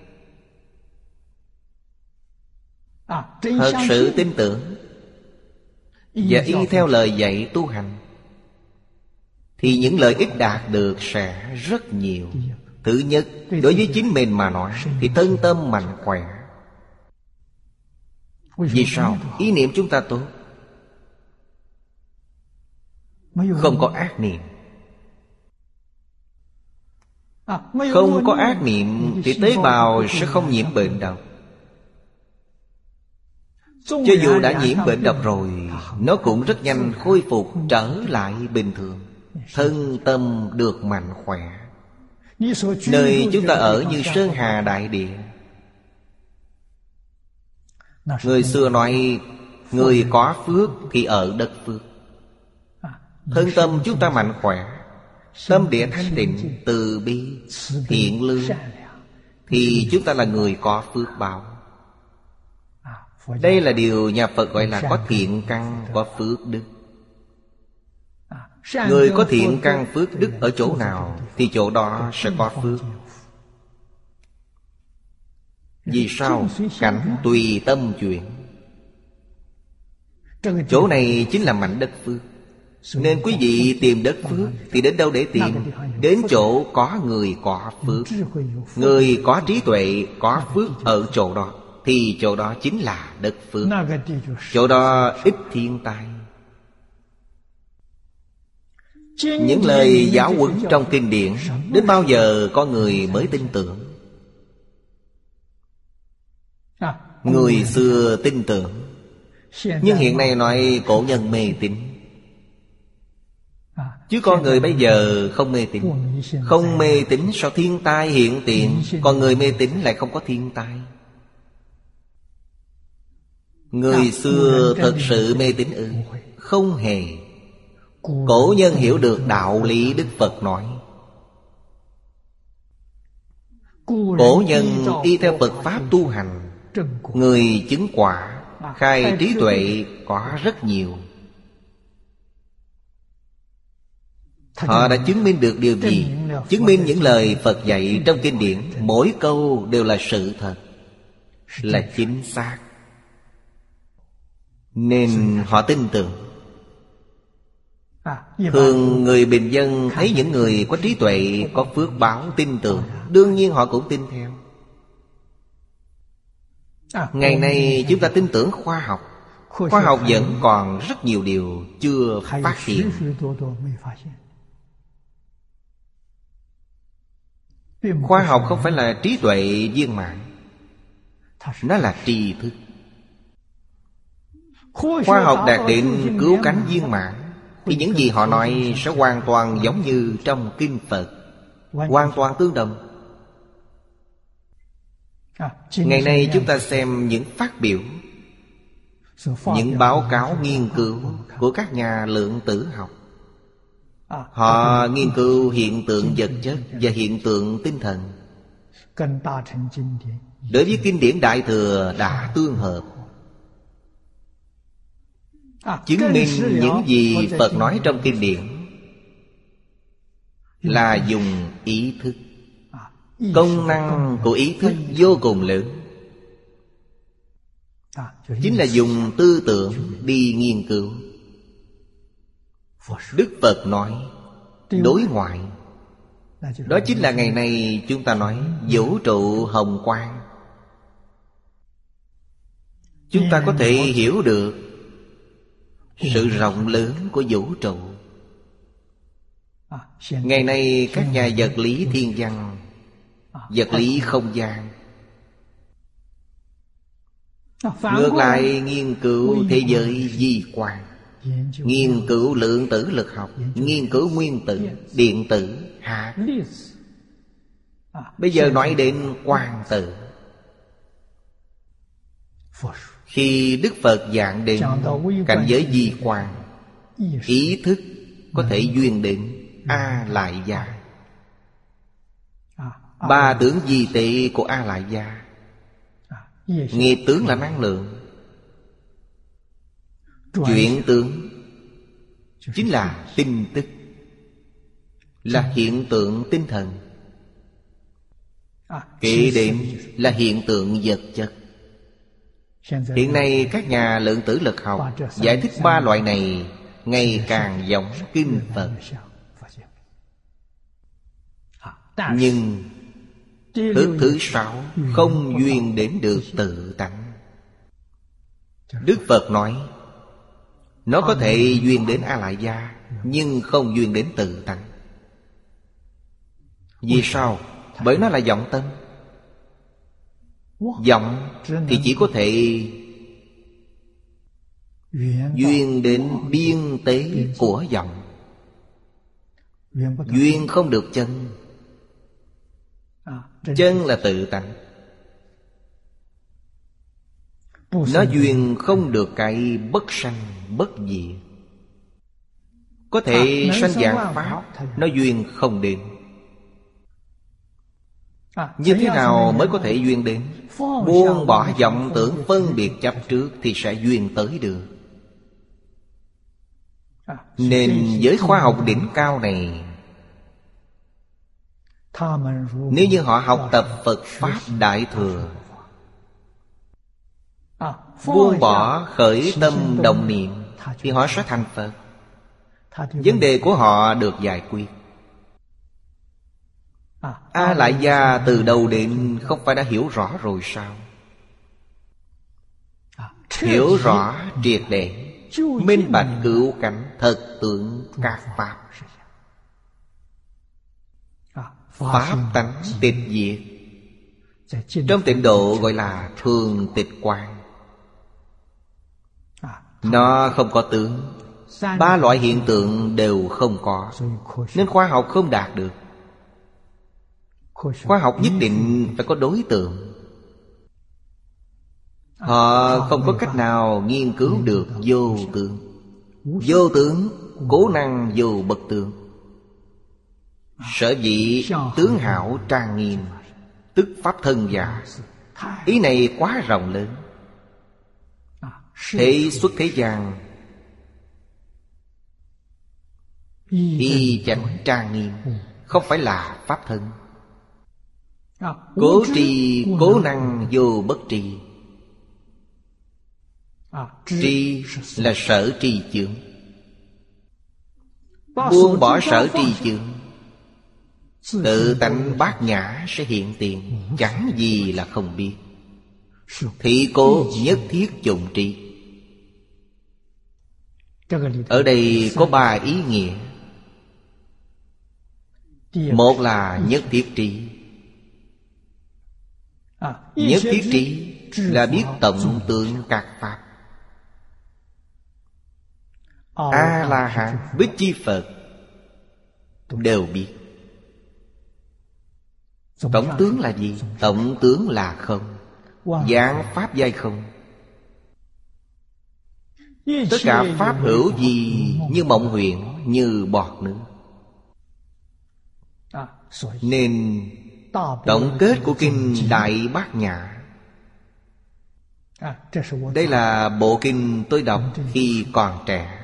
thật sự tin tưởng và y theo lời dạy tu hành, thì những lợi ích đạt được sẽ rất nhiều. Thứ nhất, đối với chính mình mà nói thì thân tâm mạnh khỏe. Vì sao? Ý niệm chúng ta tốt, không có ác niệm. Không có ác niệm thì tế bào sẽ không nhiễm bệnh độc. Cho dù đã nhiễm bệnh độc rồi, nó cũng rất nhanh khôi phục trở lại bình thường. Thân tâm được mạnh khỏe. Nơi chúng ta ở như sơn hà đại địa. Người xưa nói, người có phước thì ở đất phước. Thân tâm chúng ta mạnh khỏe, tâm địa thanh tịnh, từ bi, thiện lương, thì chúng ta là người có phước báo. Đây là điều nhà Phật gọi là có thiện căn, có phước đức. Người có thiện căn phước đức ở chỗ nào thì chỗ đó sẽ có phước. Vì sao? Cảnh tùy tâm chuyển. Chỗ này chính là mảnh đất phước. Nên quý vị tìm đất phước thì đến đâu để tìm? Đến chỗ có người có phước. Người có trí tuệ, có phước ở chỗ đó, thì chỗ đó chính là đất phước. Chỗ đó ít thiên tai. Những lời giáo huấn trong kinh điển đến bao giờ có người mới tin tưởng? Người xưa tin tưởng, nhưng hiện nay nói cổ nhân mê tín. Chứ con người bây giờ không mê tín. Không mê tín sao thiên tai hiện tiền? Còn người mê tín lại không có thiên tai. Người xưa thật sự mê tín ư? Không hề. Cổ nhân hiểu được đạo lý Đức Phật nói. Cổ nhân y theo Phật Pháp tu hành, người chứng quả, khai trí tuệ có rất nhiều. Họ đã chứng minh được điều gì? Chứng minh những lời Phật dạy trong kinh điển, mỗi câu đều là sự thật, là chính xác. Nên họ tin tưởng. Thường người bình dân thấy những người có trí tuệ, có phước báo tin tưởng, đương nhiên họ cũng tin theo. Ngày nay chúng ta tin tưởng khoa học. Khoa học vẫn còn rất nhiều điều chưa phát hiện. Khoa học không phải là trí tuệ viên mãn, nó là tri thức. Khoa học đạt đến cứu cánh viên mãn thì những gì họ nói sẽ hoàn toàn giống như trong kinh Phật, hoàn toàn tương đồng. Ngày nay chúng ta xem những phát biểu, những báo cáo nghiên cứu của các nhà lượng tử học. Họ nghiên cứu hiện tượng vật chất và hiện tượng tinh thần. Đối với kinh điển Đại Thừa đã tương hợp, chứng minh những gì Phật nói trong kinh điển là dùng ý thức. Công năng của ý thức vô cùng lớn, chính là dùng tư tưởng đi nghiên cứu. Đức Phật nói đối ngoại, đó chính là ngày nay chúng ta nói vũ trụ hồng quang. Chúng ta có thể hiểu được sự rộng lớn của vũ trụ. Ngày nay các nhà vật lý thiên văn, vật lý không gian, ngược lại nghiên cứu thế giới vi quan, nghiên cứu lượng tử lực học, nghiên cứu nguyên tử, điện tử, hạt. Bây giờ nói đến quang tử. Khi Đức Phật giảng đến cảnh giới vi quan, ý thức có thể duyên đến A Lại Gia. Ba tướng vi tệ của A Lại Gia. Nghiệp tướng là năng lượng, chuyển tướng chính là tin tức, là hiện tượng tinh thần. Kể đến là hiện tượng vật chất. Hiện nay các nhà lượng tử lực học giải thích ba loại này ngày càng giống kinh Phật. Nhưng thức thứ sáu không duyên đến được tự tánh. Đức Phật nói nó có thể duyên đến A Lại Gia, nhưng không duyên đến tự tánh. Vì sao? Bởi nó là vọng tâm. Vọng thì chỉ có thể duyên đến biên tế của vọng, duyên không được chân. Chân là tự tánh. Nó duyên không được cái bất sanh bất diệt. Có thể sanh dạng Pháp, nó duyên không đến. Như thế nào mới có thể duyên đến? Buông bỏ vọng tưởng phân biệt chấp trước thì sẽ duyên tới được. Nên với khoa học đỉnh cao này, nếu như họ học tập Phật Pháp Đại Thừa, buông bỏ khởi tâm động niệm, thì họ sẽ thành Phật. Vấn đề của họ được giải quyết. A Lại Gia từ đầu đến không phải đã hiểu rõ rồi sao? Hiểu rõ triệt để, minh bạch cửu cảnh, thật tướng các Pháp. Pháp tánh tịch diệt, trong tịnh độ gọi là thường tịch quang. Nó không có tướng, ba loại hiện tượng đều không có, nên khoa học không đạt được. Khoa học nhất định phải có đối tượng. Họ không có cách nào nghiên cứu được vô tướng. Vô tướng, cố năng vô bất tướng. Sở dĩ tướng hảo trang nghiêm, tức pháp thân giả. Ý này quá rộng lớn. Thế xuất thế gian, y chánh trang nghiêm, không phải là pháp thân. Cố trì cố năng vô bất trì. Tri là sở tri chướng. Buông bỏ sở tri chướng, tự tánh bát nhã sẽ hiện tiền, chẳng gì là không biết. Thị cố nhất thiết dụng tri. Ở đây có ba ý nghĩa. Một là nhất thiết tri. Nhất thiết tri là biết tổng tướng các Pháp. A-la-hán, Bích Chi Phật đều biết. Tổng tướng là gì? Tổng tướng là không, dạng Pháp giai không. Tất cả Pháp hữu gì như mộng huyễn, như bọt nước. Nên tổng kết của kinh Đại Bát Nhã, đây là bộ kinh tôi đọc khi còn trẻ.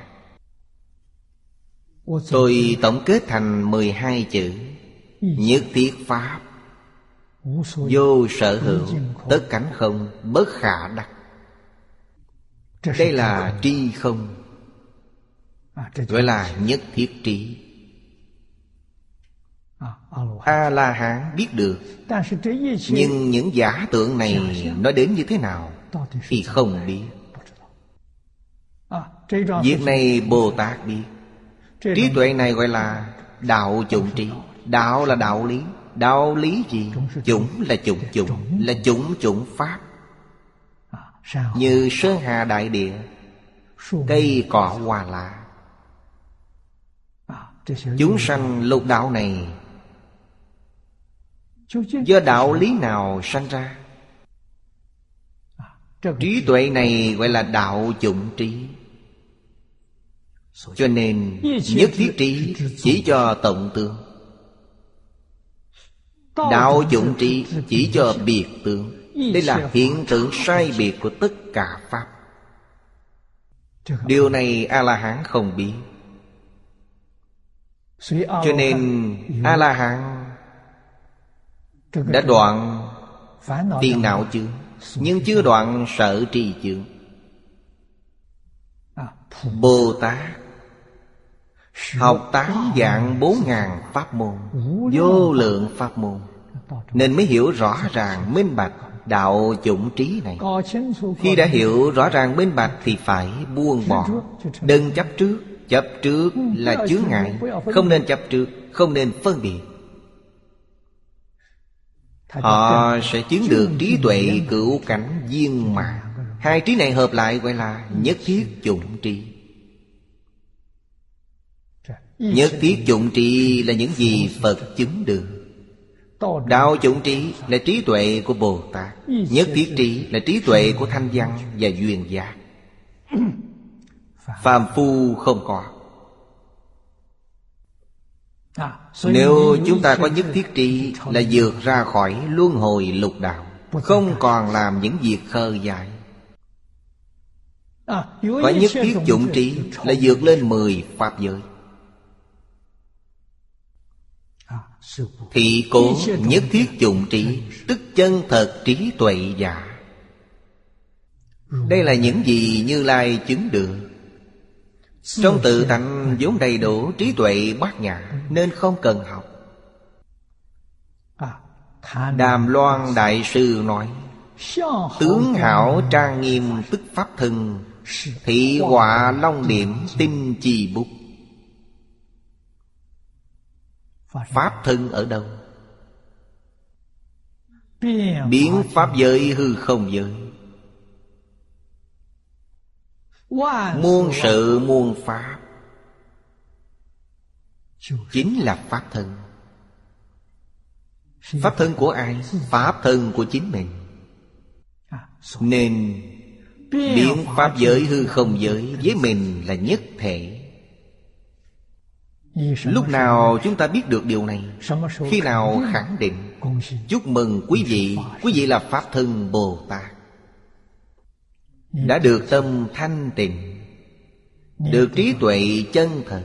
Tôi tổng kết thành mười hai chữ: nhất thiết Pháp, vô sở hữu, tất cánh không, bất khả đắc. Đây là tri không, gọi là nhất thiết trí. A-la-hán biết được. Nhưng những giả tượng này nó đến như thế nào thì không biết. Việc này Bồ Tát biết. Trí tuệ này gọi là đạo chủng trí. Đạo là đạo lý. Đạo lý gì? Chủng là chủng chủng, là chủng chủng Pháp. Như sơn hà đại địa, cây cỏ hoa lá. Chúng sanh lục đạo này do đạo lý nào sanh ra? Trí tuệ này gọi là đạo chủng trí. Cho nên nhất thiết trí chỉ cho tổng tướng, đạo chủng trí chỉ cho biệt tướng. Đây là hiện tượng sai biệt của tất cả Pháp. Điều này A-la-hán không biết. Cho nên A-la-hán đã đoạn phiền não chướng, nhưng chưa đoạn sở tri chướng. Bồ Tát học tám dạng bốn ngàn pháp môn, vô lượng pháp môn, nên mới hiểu rõ ràng minh bạch đạo chủng trí này. Khi đã hiểu rõ ràng minh bạch thì phải buông bỏ. Đừng chấp trước. Chấp trước là chướng ngại. Không nên chấp trước, không nên phân biệt. Họ sẽ chứng được trí tuệ cửu cảnh viên mãn. Hai trí này hợp lại gọi là nhất thiết chủng trí. Nhất thiết chủng trí là những gì Phật chứng được. Đạo chủng trí là trí tuệ của Bồ Tát. Nhất thiết trí là trí tuệ của Thanh Văn và Duyên Giác. Phàm phu không có. Nếu chúng ta có nhất thiết trí là vượt ra khỏi luân hồi lục đạo, không còn làm những việc khờ dại. Có nhất thiết dụng trí là vượt lên mười pháp giới. Thị cố nhất thiết dụng trí, tức chân thật trí tuệ giả. Đây là những gì Như Lai chứng được. Trong tự tánh vốn đầy đủ trí tuệ bát nhã, nên không cần học. Đàm Loan Đại Sư nói: tướng hảo trang nghiêm tức pháp thân, thị họa long điểm tinh chi bút. Pháp thân ở đâu? Biến pháp giới hư không giới. Muôn sự muôn pháp chính là pháp thân. Pháp thân của ai? Pháp thân của chính mình. Nên biến pháp giới hư không giới với mình là nhất thể. Lúc nào chúng ta biết được điều này? Khi nào khẳng định? Chúc mừng quý vị, quý vị là Pháp thân Bồ Tát, đã được tâm thanh tịnh, được trí tuệ chân thật.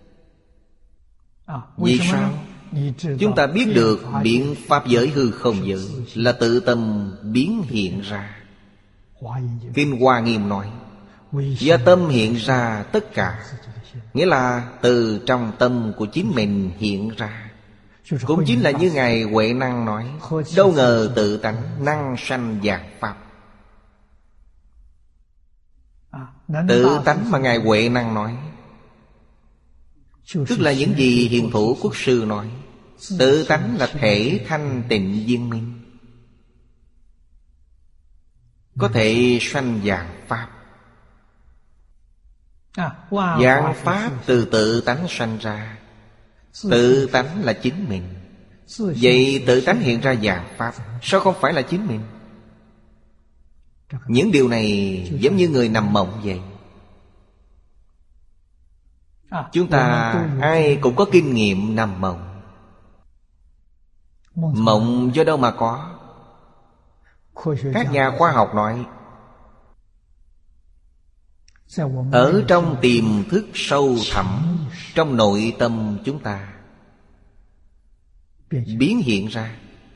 Vì sao? Chúng ta biết được biến pháp giới hư không giới là tự tâm biến hiện ra. Kinh Hoa Nghiêm nói: do tâm hiện ra tất cả, nghĩa là từ trong tâm của chính mình hiện ra. Cũng chính là như Ngài Huệ Năng nói: đâu ngờ tự tánh năng sanh vạn pháp. Tự tánh mà Ngài Huệ Năng nói, tức là những gì Hiền Thủ Quốc Sư nói. Tự tánh là thể thanh tịnh viên minh, có thể sanh vạn pháp. Vạn pháp từ tự tánh sanh ra. Tự tánh là chính mình. Vậy tự tánh hiện ra vạn pháp, sao không phải là chính mình? Những điều này giống như người nằm mộng vậy. Chúng ta ai cũng có kinh nghiệm nằm mộng. Mộng do đâu mà có? Các nhà khoa học nói, ở trong tiềm thức sâu thẳm trong nội tâm chúng ta biến hiện ra.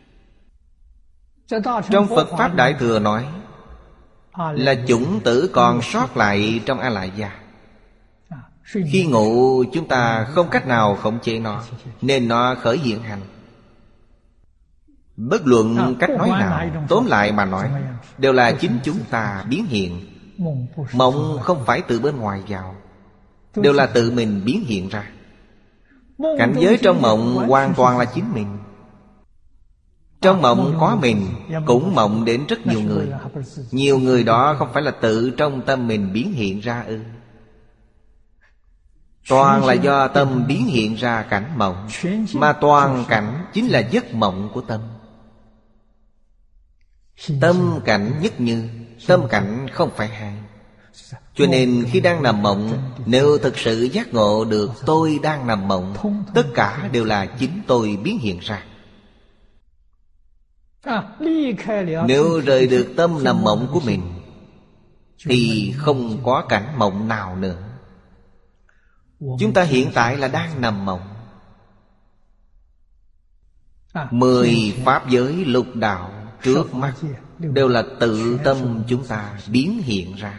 Trong Phật Pháp Đại Thừa nói là chủng tử còn sót lại trong A Lại Gia. Khi ngủ chúng ta không cách nào khống chế nó, nên nó khởi hiện hành. Bất luận cách nói nào, tóm lại mà nói, đều là chính chúng ta biến hiện. Mộng không phải từ bên ngoài vào, đều là tự mình biến hiện ra. Cảnh giới trong mộng hoàn toàn là chính mình. Trong mộng có mình, cũng mộng đến rất nhiều người. Nhiều người đó không phải là tự trong tâm mình biến hiện ra ư? Toàn là do tâm biến hiện ra cảnh mộng, mà toàn cảnh chính là giấc mộng của tâm. Tâm cảnh nhất như, tâm cảnh không phải hai. Cho nên khi đang nằm mộng, nếu thực sự giác ngộ được tôi đang nằm mộng, tất cả đều là chính tôi biến hiện ra. Nếu rời được tâm nằm mộng của mình, thì không có cảnh mộng nào nữa. Chúng ta hiện tại là đang nằm mộng. Mười pháp giới lục đạo trước mắt đều là tự tâm chúng ta biến hiện ra.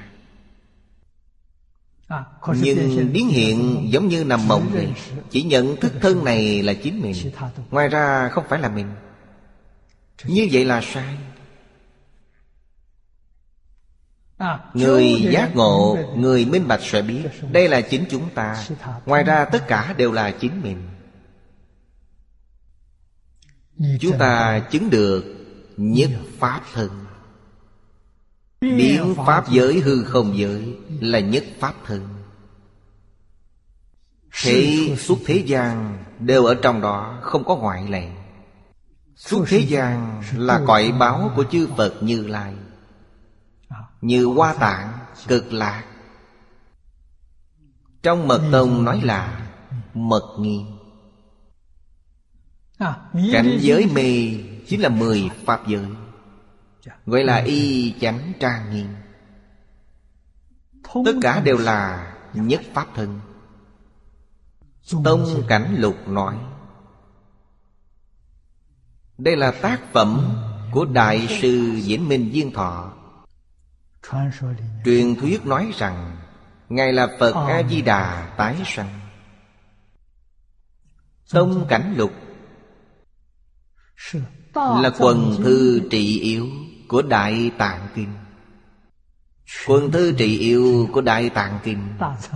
Nhưng biến hiện giống như nằm mộng vậy. Chỉ nhận thức thân này là chính mình, ngoài ra không phải là mình. Như vậy là sai. Người giác ngộ, người minh bạch sẽ biết đây là chính chúng ta, ngoài ra tất cả đều là chính mình. Chúng ta chứng được nhất pháp thân. Biến pháp giới hư không giới là nhất pháp thân. Thế suốt thế gian đều ở trong đó, không có ngoại lệ. Suốt thế gian là cõi báo của chư Phật Như Lai, như Hoa Tạng, Cực Lạc. Trong Mật Tông nói là mật nghi. Cảnh giới mê chính là mười pháp giới, gọi là y chánh trang nghiêm. Tất cả đều là nhất pháp thân. Tông Cảnh Lục nói đây là tác phẩm của Đại sư Vĩnh Minh Viên Thọ. Truyền thuyết nói rằng Ngài là Phật A-di-đà tái sanh. Tông Cảnh Lục là quần thư trị yếu của Đại Tạng Kinh. Quần thư trị yếu của Đại Tạng Kinh.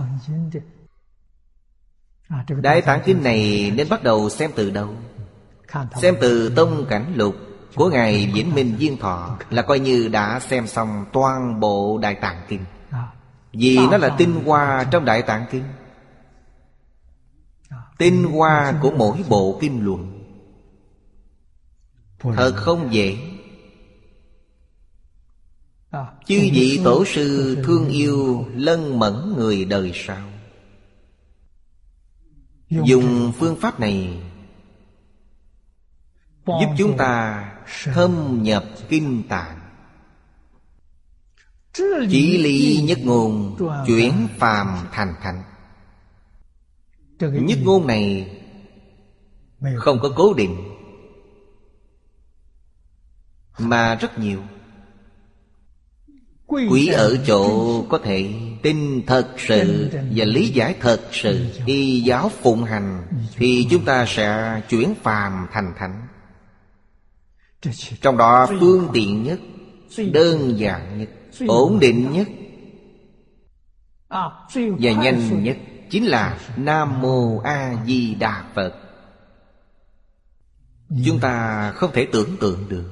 Đại Tạng Kinh này nên bắt đầu xem từ đâu? Xem từ Tông Cảnh Lục của Ngài Vĩnh Minh Viên Thọ là coi như đã xem xong toàn bộ Đại Tạng Kinh. Vì nó là tinh hoa trong Đại Tạng Kinh, tinh hoa của mỗi bộ kinh luận. Thật không dễ. Chư vị tổ sư thương yêu lân mẫn người đời sau, dùng phương pháp này giúp chúng ta thâm nhập kinh tạng, chỉ ly nhất ngôn, chuyển phàm thành thánh. Nhất ngôn này không có cố định, mà rất nhiều. Quý ở chỗ có thể tin thật sự và lý giải thật sự, y giáo phụng hành, thì chúng ta sẽ chuyển phàm thành thánh. Trong đó phương tiện nhất, đơn giản nhất, ổn định nhất và nhanh nhất chính là Nam Mô A Di Đà Phật. Chúng ta không thể tưởng tượng được.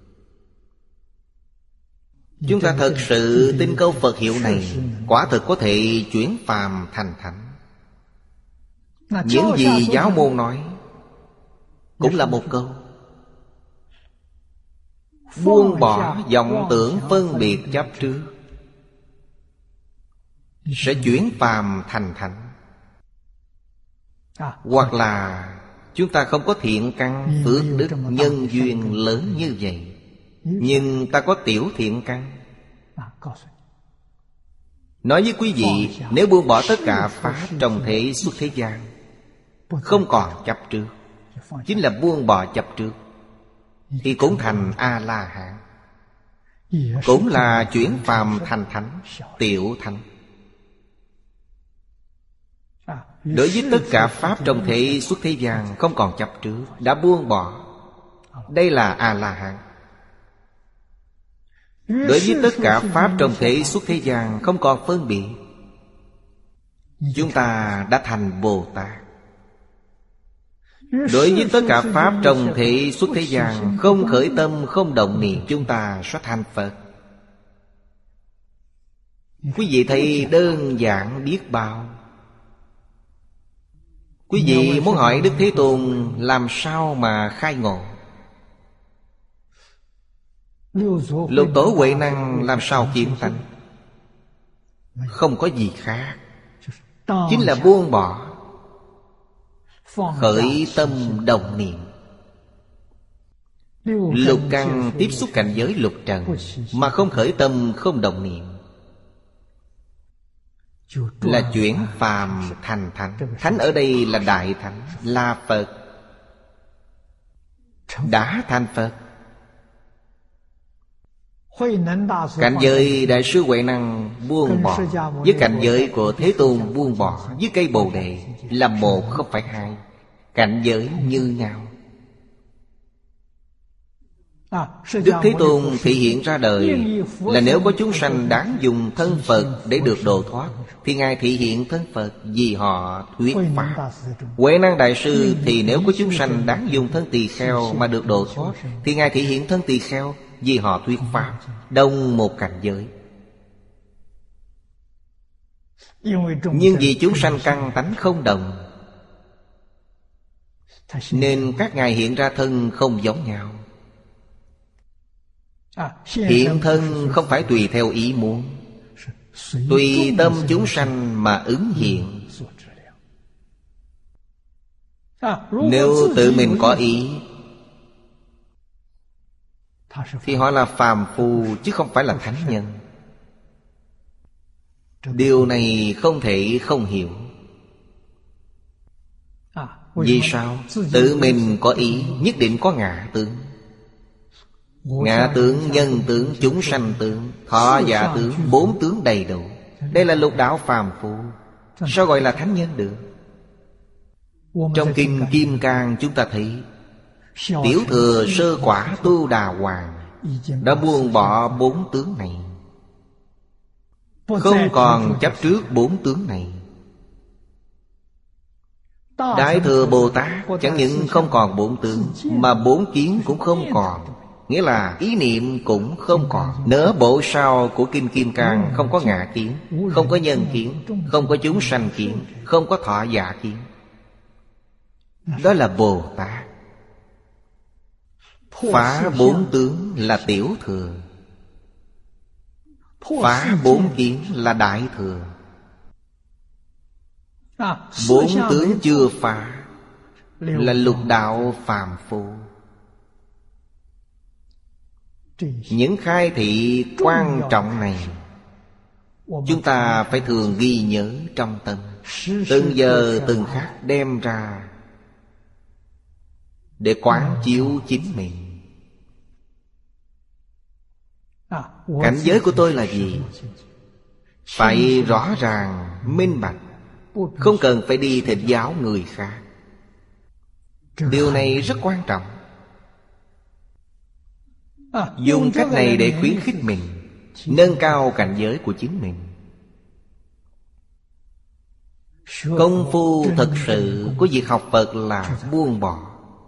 Chúng ta thật sự tin câu Phật hiệu này quả thực có thể chuyển phàm thành thánh. Những gì giáo môn nói cũng là một câu: buông bỏ vọng tưởng phân biệt chấp trước, sẽ chuyển phàm thành thánh. Hoặc là chúng ta không có thiện căn, phước đức, nhân duyên lớn như vậy, nhưng ta có tiểu thiện căn. Nói với quý vị, nếu buông bỏ tất cả pháp trong thế xuất thế gian, không còn chấp trước, chính là buông bỏ chấp trước, thì cũng thành A-la-hán, cũng là chuyển phàm thành thánh, tiểu thánh. Đối với tất cả pháp trong thế xuất thế gian không còn chấp trước, đã buông bỏ, đây là A-la-hán. Đối với tất cả pháp trong thế xuất thế gian không còn phân biệt, chúng ta đã thành Bồ Tát. Đối với tất cả pháp trong thế xuất thế gian không khởi tâm, không động niệm, chúng ta sẽ thành Phật. Quý vị thấy đơn giản biết bao. Quý vị muốn hỏi Đức Thế Tôn làm sao mà khai ngộ? Lục Tổ Huệ Năng làm sao kiến tánh? Không có gì khác, chính là buông bỏ, khởi tâm đồng niệm. Lục căn tiếp xúc cảnh giới lục trần mà không khởi tâm, không đồng niệm, là chuyển phàm thành thánh. Thánh ở đây là Đại Thánh, là Phật. Đã thành Phật. Cảnh giới Đại sư Huệ Năng buông bỏ với cảnh giới của Thế Tôn buông bỏ với cây Bồ Đề là một, không phải hai. Cảnh giới như nhau. Đức Thế Tôn thị hiện ra đời là nếu có chúng sanh đáng dùng thân Phật để được độ thoát, thì Ngài thị hiện thân Phật vì họ thuyết pháp. Huệ Năng Đại sư thì nếu có chúng sanh đáng dùng thân tỳ kheo mà được độ thoát, thì Ngài thị hiện thân tỳ kheo vì họ thuyết pháp. Đồng một cảnh giới. Nhưng vì chúng sanh căn tánh không đồng, nên các ngài hiện ra thân không giống nhau. Hiện thân không phải tùy theo ý muốn, tùy tâm chúng sanh mà ứng hiện. Nếu tự mình có ý thì họ là phàm phu chứ không phải là thánh nhân. Điều này không thể không hiểu. Vì sao? Tự mình có ý nhất định có ngã tướng. Ngã tướng, nhân tướng, chúng sanh tướng, thọ giả tướng, bốn tướng đầy đủ. Đây là lục đạo phàm phu. Sao gọi là thánh nhân được? Trong Kinh Kim Cang chúng ta thấy tiểu thừa sơ quả Tu Đà Hoàng đã buông bỏ bốn tướng này, không còn chấp trước bốn tướng này. Đại thừa Bồ Tát chẳng những không còn bốn tướng, mà bốn kiến cũng không còn. Nghĩa là ý niệm cũng không còn. Nửa bộ sau của Kinh Kim Cang không có ngã kiến, không có nhân kiến, không có chúng sanh kiến, không có thọ giả kiến. Đó là Bồ Tát. Phá bốn tướng là tiểu thừa, phá bốn kiến là đại thừa. Bốn tướng chưa phá là lục đạo phàm phu. Những khai thị quan trọng này chúng ta phải thường ghi nhớ trong tâm, từng giờ từng khắc đem ra để quán chiếu chính mình. Cảnh giới của tôi là gì? Phải rõ ràng, minh bạch, không cần phải đi thỉnh giáo người khác. Điều này rất quan trọng. Dùng cách này để khuyến khích mình, nâng cao cảnh giới của chính mình. Công phu thật sự của việc học Phật là buông bỏ.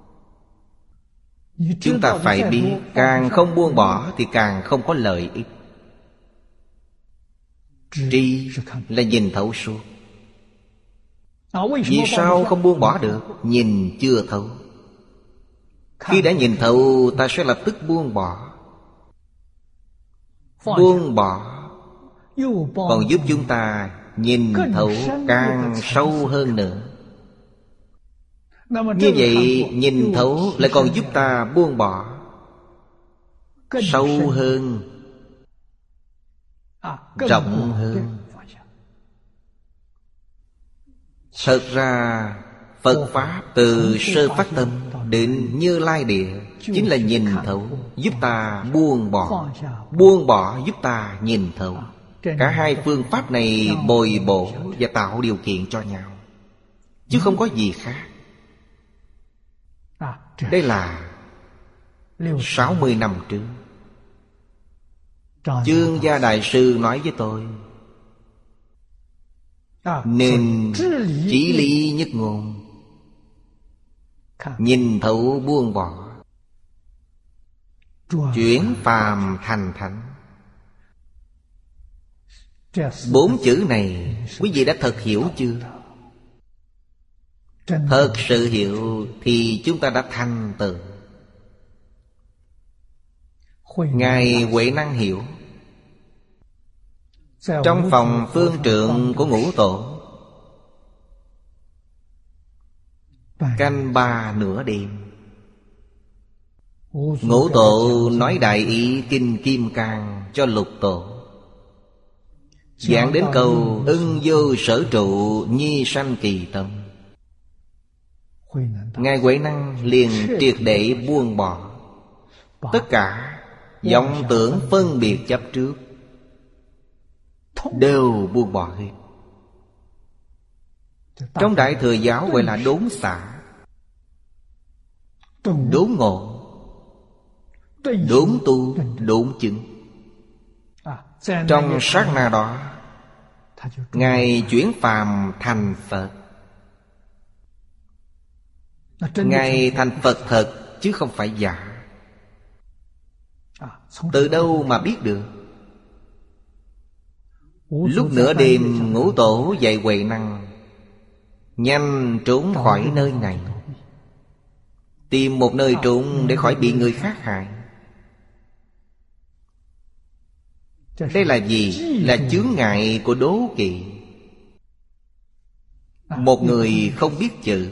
Chúng ta phải biết, càng không buông bỏ thì càng không có lợi ích. Tri là nhìn thấu suốt. Vì sao không buông bỏ được? Nhìn chưa thấu. Khi đã nhìn thấu, ta sẽ lập tức buông bỏ. Buông bỏ còn giúp chúng ta nhìn thấu càng sâu hơn nữa. Như vậy nhìn thấu lại còn giúp ta buông bỏ sâu hơn, rộng hơn. Thật ra Phật Pháp từ sơ phát tâm đến Như Lai Địa chính là nhìn thấu, giúp ta buông bỏ. Buông bỏ giúp ta nhìn thấu. Cả hai phương pháp này bồi bổ và tạo điều kiện cho nhau, chứ không có gì khác. Đây là sáu mươi năm trước Chương Gia Đại Sư nói với tôi, nên chỉ lý nhất ngôn, nhìn thấu buông bỏ, chuyển phàm thành thánh. Bốn chữ này quý vị đã thật hiểu chưa? Thật sự hiểu thì chúng ta đã thành tựu. Ngài Huệ Năng hiểu. Trong phòng phương trượng của Ngũ Tổ, canh ba nửa đêm, Ngũ Tổ nói đại ý Kinh Kim Cang cho Lục Tổ, giảng đến câu ưng vô sở trụ, nhi sanh kỳ tâm. Ngài Huệ Năng liền triệt để buông bỏ tất cả vọng tưởng phân biệt chấp trước, đều buông bỏ hết. Trong Đại Thừa Giáo gọi là đốn xả, đốn ngộ, đốn tu, đốn chứng. Trong sát na đó, Ngài chuyển phàm thành Phật. Ngài thành Phật thật chứ không phải giả. Từ đâu mà biết được? Lúc nửa đêm Ngũ Tổ dạy Huệ Năng nhanh trốn khỏi nơi này, tìm một nơi trốn để khỏi bị người khác hại. Đây là gì? Là chướng ngại của đố kỵ. Một người không biết chữ,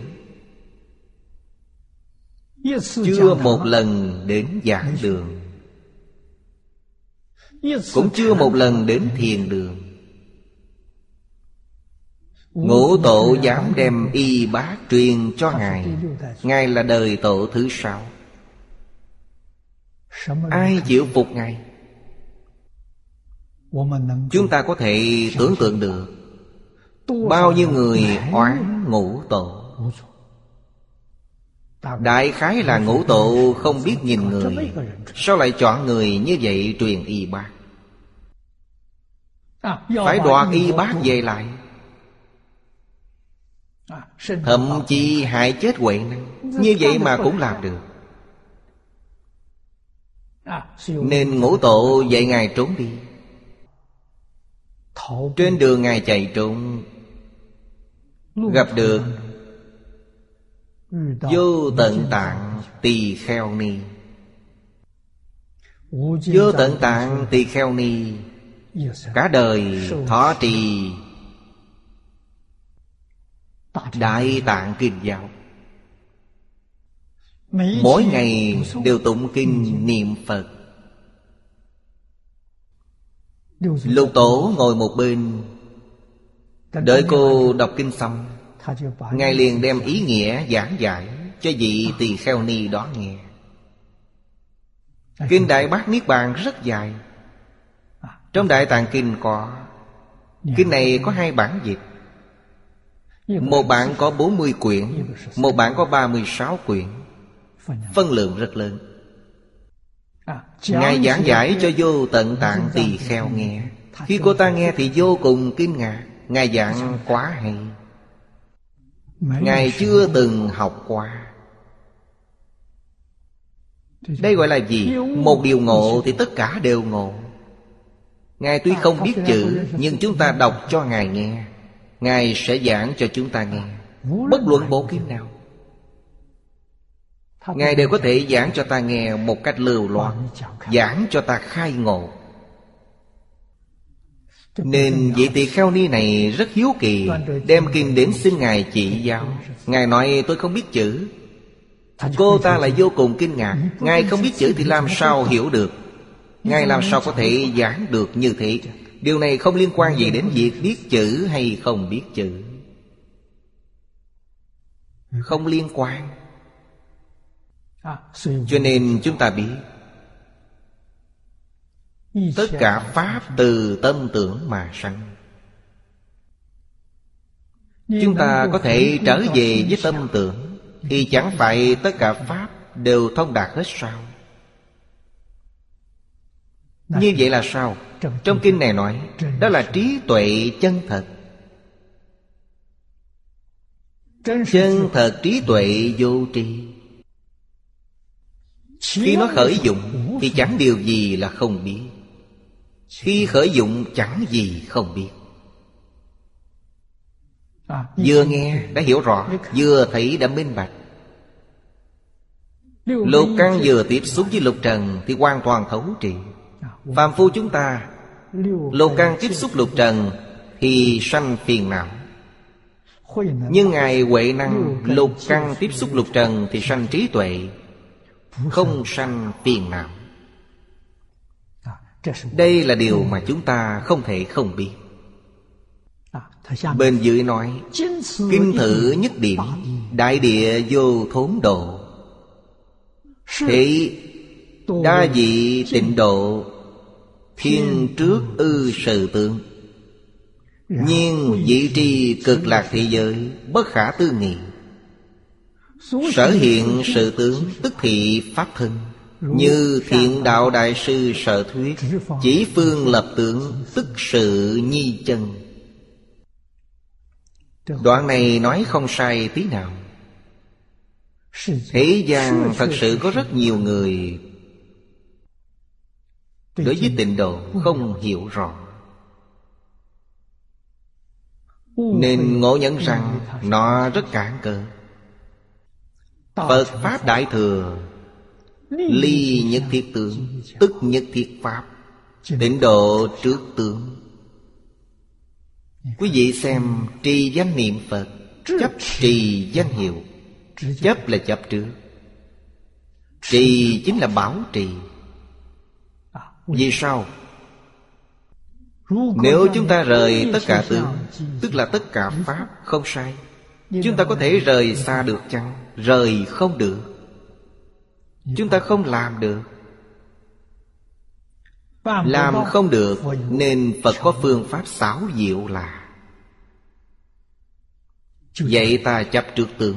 chưa một lần đến giảng đường, cũng chưa một lần đến thiền đường, Ngũ tổ dám đem y bát truyền cho Ngài. Ngài là đời tổ thứ sáu. Ai chịu phục Ngài? Chúng ta có thể tưởng tượng được bao nhiêu người oán ngũ tổ. Đại khái là ngũ tổ không biết nhìn người, sao lại chọn người như vậy truyền y bát? Phải đoạt y bát về lại, thậm chí hại chết Huệ Năng. Như vậy mà cũng làm được. Nên ngũ tổ dạy Ngài trốn đi. Trên đường Ngài chạy trốn, gặp được Vô Tận Tạng Tỳ Kheo Ni. Vô Tận Tạng Tỳ Kheo Ni cả đời thọ trì Đại Tạng Kinh Giáo, mỗi ngày đều tụng kinh niệm Phật. Lục tổ ngồi một bên, đợi cô đọc kinh xong, Ngài liền đem ý nghĩa giảng giải cho vị Tỳ Kheo Ni đó nghe. Kinh Đại Bát Niết Bàn rất dài. Trong Đại Tạng Kinh có, kinh này có hai bản dịch. Một bản có bốn mươi quyển, một bản có ba mươi sáu quyển. Phân lượng rất lớn. Ngài giảng giải cho Vô Tận Tạng Tỳ Kheo nghe. Khi cô ta nghe thì vô cùng kinh ngạc. Ngài giảng quá hay. Ngài chưa từng học qua. Đây gọi là gì? Một điều ngộ thì tất cả đều ngộ. Ngài tuy không biết chữ, nhưng chúng ta đọc cho Ngài nghe, Ngài sẽ giảng cho chúng ta nghe. Bất luận bộ kinh nào, Ngài đều có thể giảng cho ta nghe một cách lưu loát, giảng cho ta khai ngộ. Nên vị Tỳ Kheo Ni này rất hiếu kỳ, đem kinh đến xin Ngài chỉ giáo. Ngài nói tôi không biết chữ. Cô ta lại vô cùng kinh ngạc. Ngài không biết chữ thì làm sao hiểu được? Ngài làm sao có thể giảng được như thế? Điều này không liên quan gì đến việc biết chữ hay không biết chữ. Không liên quan. Cho nên chúng ta biết, tất cả pháp từ tâm tưởng mà sanh. Chúng ta có thể trở về với tâm tưởng, thì chẳng phải tất cả pháp đều thông đạt hết sao? Như vậy là sao? Trong kinh này nói, đó là trí tuệ chân thật. Chân thật trí tuệ vô tri. Khi nó khởi dụng thì chẳng điều gì là không biết. Khi khởi dụng chẳng gì không biết. Vừa nghe đã hiểu rõ, vừa thấy đã minh bạch. Lục căn vừa tiếp xúc với lục trần thì hoàn toàn thấu triệt. Phàm phu chúng ta, lục căn tiếp xúc lục trần thì sanh phiền não. Nhưng Ngài Huệ Năng, lục căn tiếp xúc lục trần thì sanh trí tuệ, không sanh phiền não. Đây là điều mà chúng ta không thể không biết. Bên dưới nói, kinh thử nhất điểm, đại địa vô thốn độ, thế đa dị tịnh độ, thiên trước ư sự tướng, nhiên vị tri cực lạc thế giới, bất khả tư nghị. Sở hiện sự tướng, tức thị pháp thân, như Thiện Đạo Đại Sư Sở thuyết, chỉ phương lập tướng, tức sự nhi chân. Đoạn này nói không sai tí nào. Thế gian thật sự có rất nhiều người đối với tịnh độ không hiểu rõ, nên ngộ nhận rằng nó rất cản cờ. Phật Pháp Đại Thừa, ly nhất thiết tướng, tức nhất thiết Pháp, tịnh độ trước tướng. Quý vị xem trì danh niệm Phật, chấp trì danh hiệu. Chấp là chấp trước, trì chính là bảo trì. Vì sao? Nếu chúng ta rời tất cả tướng, tức là tất cả pháp, không sai. Chúng ta có thể rời xa được chăng? Rời không được. Chúng ta không làm được. Làm không được, nên Phật có phương pháp xảo diệu là dạy ta chấp trước tướng.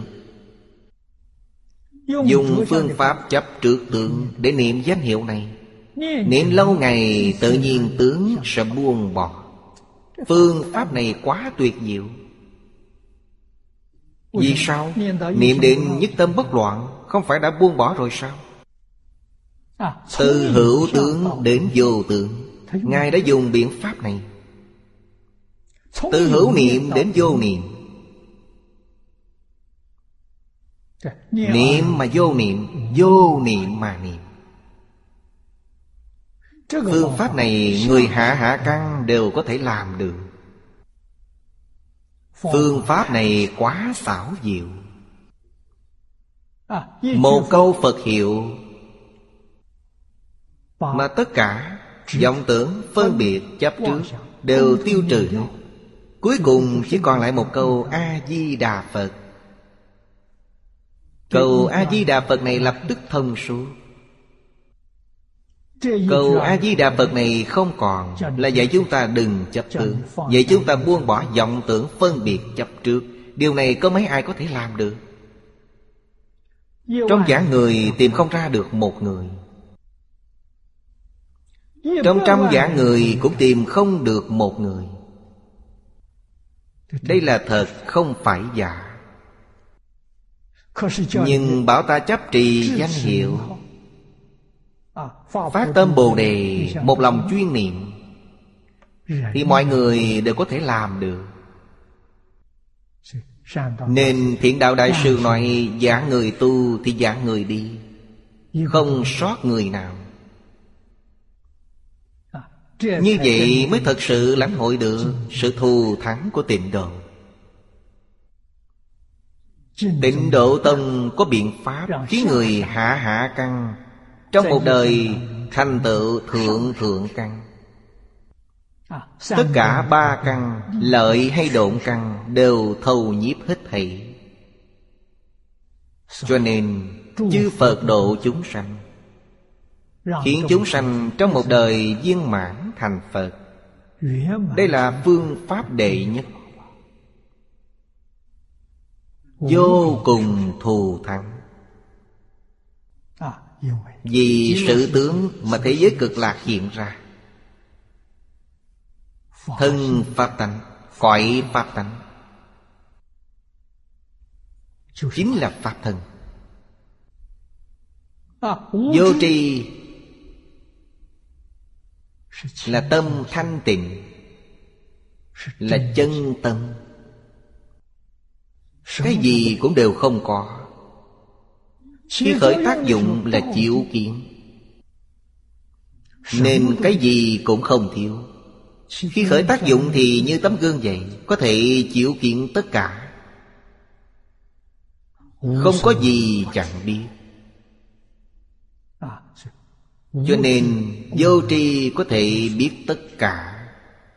Dùng phương pháp chấp trước tướng để niệm danh hiệu này. Niệm lâu ngày tự nhiên tướng sẽ buông bỏ. Phương pháp này quá tuyệt diệu. Vì sao? Niệm đến nhất tâm bất loạn, không phải đã buông bỏ rồi sao? Từ hữu tướng đến vô tướng, Ngài đã dùng biện pháp này. Từ hữu niệm đến vô niệm, niệm mà vô niệm, vô niệm mà niệm. Phương pháp này người hạ hạ căn đều có thể làm được. Phương pháp này quá xảo diệu. Một câu Phật hiệu mà tất cả vọng tưởng, phân biệt, chấp trước đều tiêu trừ hết. Cuối cùng chỉ còn lại một câu A-di-đà Phật. Câu A-di-đà Phật này lập tức thông suốt. Câu A-di-đà Phật này không còn, là dạy chúng ta đừng chấp tướng, dạy chúng ta buông bỏ vọng tưởng, phân biệt, chấp trước. Điều này có mấy ai có thể làm được? Trong vạn người tìm không ra được một người. Trong trăm vạn người cũng tìm không được một người. Đây là thật, không phải giả. Nhưng bảo ta chấp trì danh hiệu, phát tâm Bồ Đề, một lòng chuyên niệm, thì mọi người đều có thể làm được. Nên Thiện Đạo Đại Sư nói dạng người tu thì dạng người đi, không sót người nào. Như vậy mới thật sự lãnh hội được sự thù thắng của Tịnh Độ. Tịnh Độ Tông có biện pháp khiến người hạ hạ căn trong một đời thành tựu thượng thượng căn. Tất cả ba căn, lợi hay độn căn, đều thâu nhiếp hết thảy. Cho nên chư Phật độ chúng sanh, khiến chúng sanh trong một đời viên mãn thành Phật. Đây là phương pháp đệ nhất, vô cùng thù thắng. Vì sự tướng mà thế giới cực lạc hiện ra. Thân pháp tánh, cõi pháp tánh, chính là pháp thân. Vô tri là tâm thanh tịnh, là chân tâm. Cái gì cũng đều không có. Khi khởi tác dụng là chiếu kiến, nên cái gì cũng không thiếu. Khi khởi tác dụng thì như tấm gương vậy, có thể chiếu kiến tất cả, không có gì chẳng biết. Cho nên vô tri có thể biết tất cả.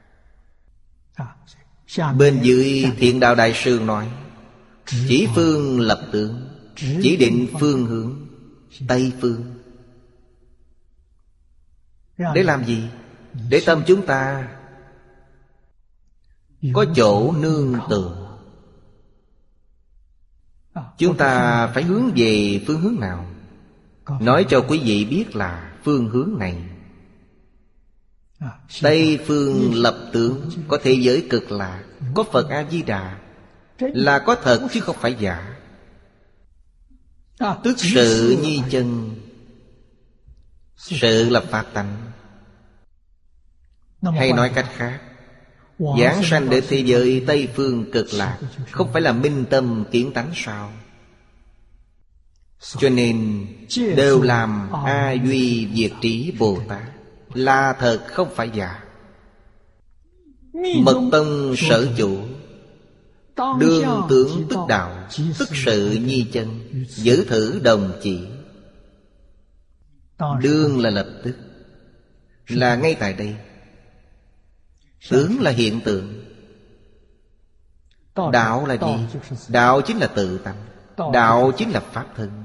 Bên dưới Thiện Đạo Đại Sư nói, chỉ phương lập tướng, chỉ định phương hướng, Tây phương. Để làm gì? Để tâm chúng ta có chỗ nương tựa. Chúng ta phải hướng về phương hướng nào? Nói cho quý vị biết là phương hướng này. Tây phương lập tướng, có thế giới cực lạc, có Phật A-di-đà, là có thật chứ không phải giả. Tức sự nhi chân. Sự là pháp tánh. Hay nói cách khác, giảng sanh đến thế giới Tây phương cực lạc, không phải là minh tâm kiến tánh sao? Cho nên đều làm A Duy Diệt Trí Bồ Tát, là thật không phải giả. Mật tông sở chủ, đương tướng tức đạo, tức sự nhi chân, giữ thử đồng chỉ. Đương là lập tức, là ngay tại đây. Tướng là hiện tượng. Đạo là gì? Đạo chính là tự tánh. Đạo chính là pháp thân.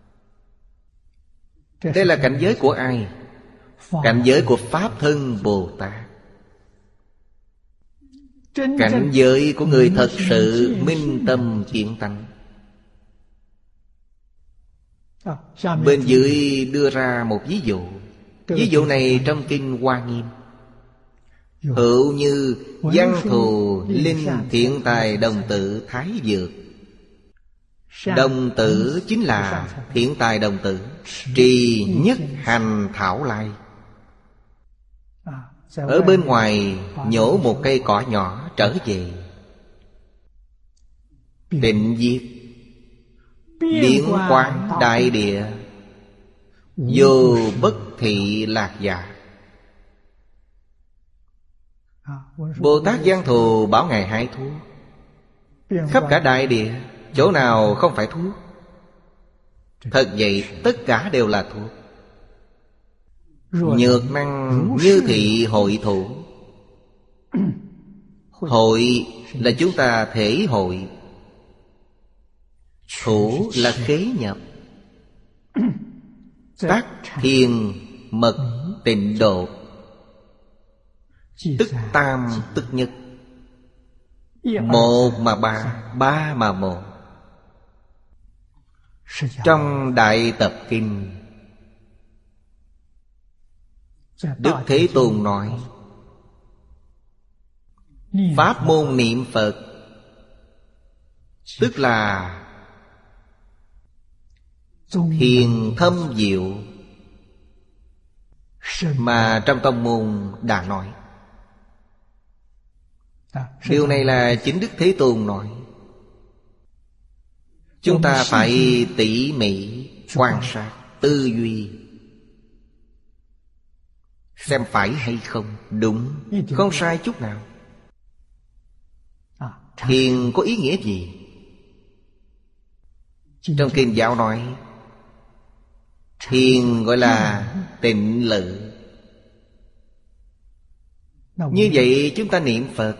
Đây là cảnh giới của ai? Cảnh giới của Pháp Thân Bồ Tát. Cảnh giới của người thật sự minh tâm kiến tánh. Bên dưới đưa ra một ví dụ. Ví dụ này trong Kinh Hoa Nghiêm. Hữu như văn thù linh thiện tài đồng tử thái dược. Đồng tử chính là thiện tài đồng tử. Trì nhất hành thảo lai. Ở bên ngoài nhổ một cây cỏ nhỏ trở về. Tịnh diệt biến quán đại địa. Vô bất thị lạc giả. Bồ Tát Văn Thù bảo Ngài hái thuốc. Khắp cả đại địa, chỗ nào không phải thuốc? Thật vậy, tất cả đều là thuốc. Nhược năng như thị hội thủ. Hội là chúng ta thể hội. Thủ là khế nhập. Tác thiền mật tịnh độ. Tức tam tức nhất. Một mà ba, ba mà một. Trong Đại Tập Kinh, Đức Thế Tôn nói pháp môn niệm Phật tức là thiền thâm diệu, mà trong tông môn đã nói. Điều này là chính Đức Thế Tôn nói. Chúng ta phải tỉ mỉ quan sát, tư duy, xem phải hay không. Đúng, không sai chút nào. Thiền có ý nghĩa gì? Trong Kinh Giáo nói thiền gọi là tịnh lự. Như vậy chúng ta niệm Phật,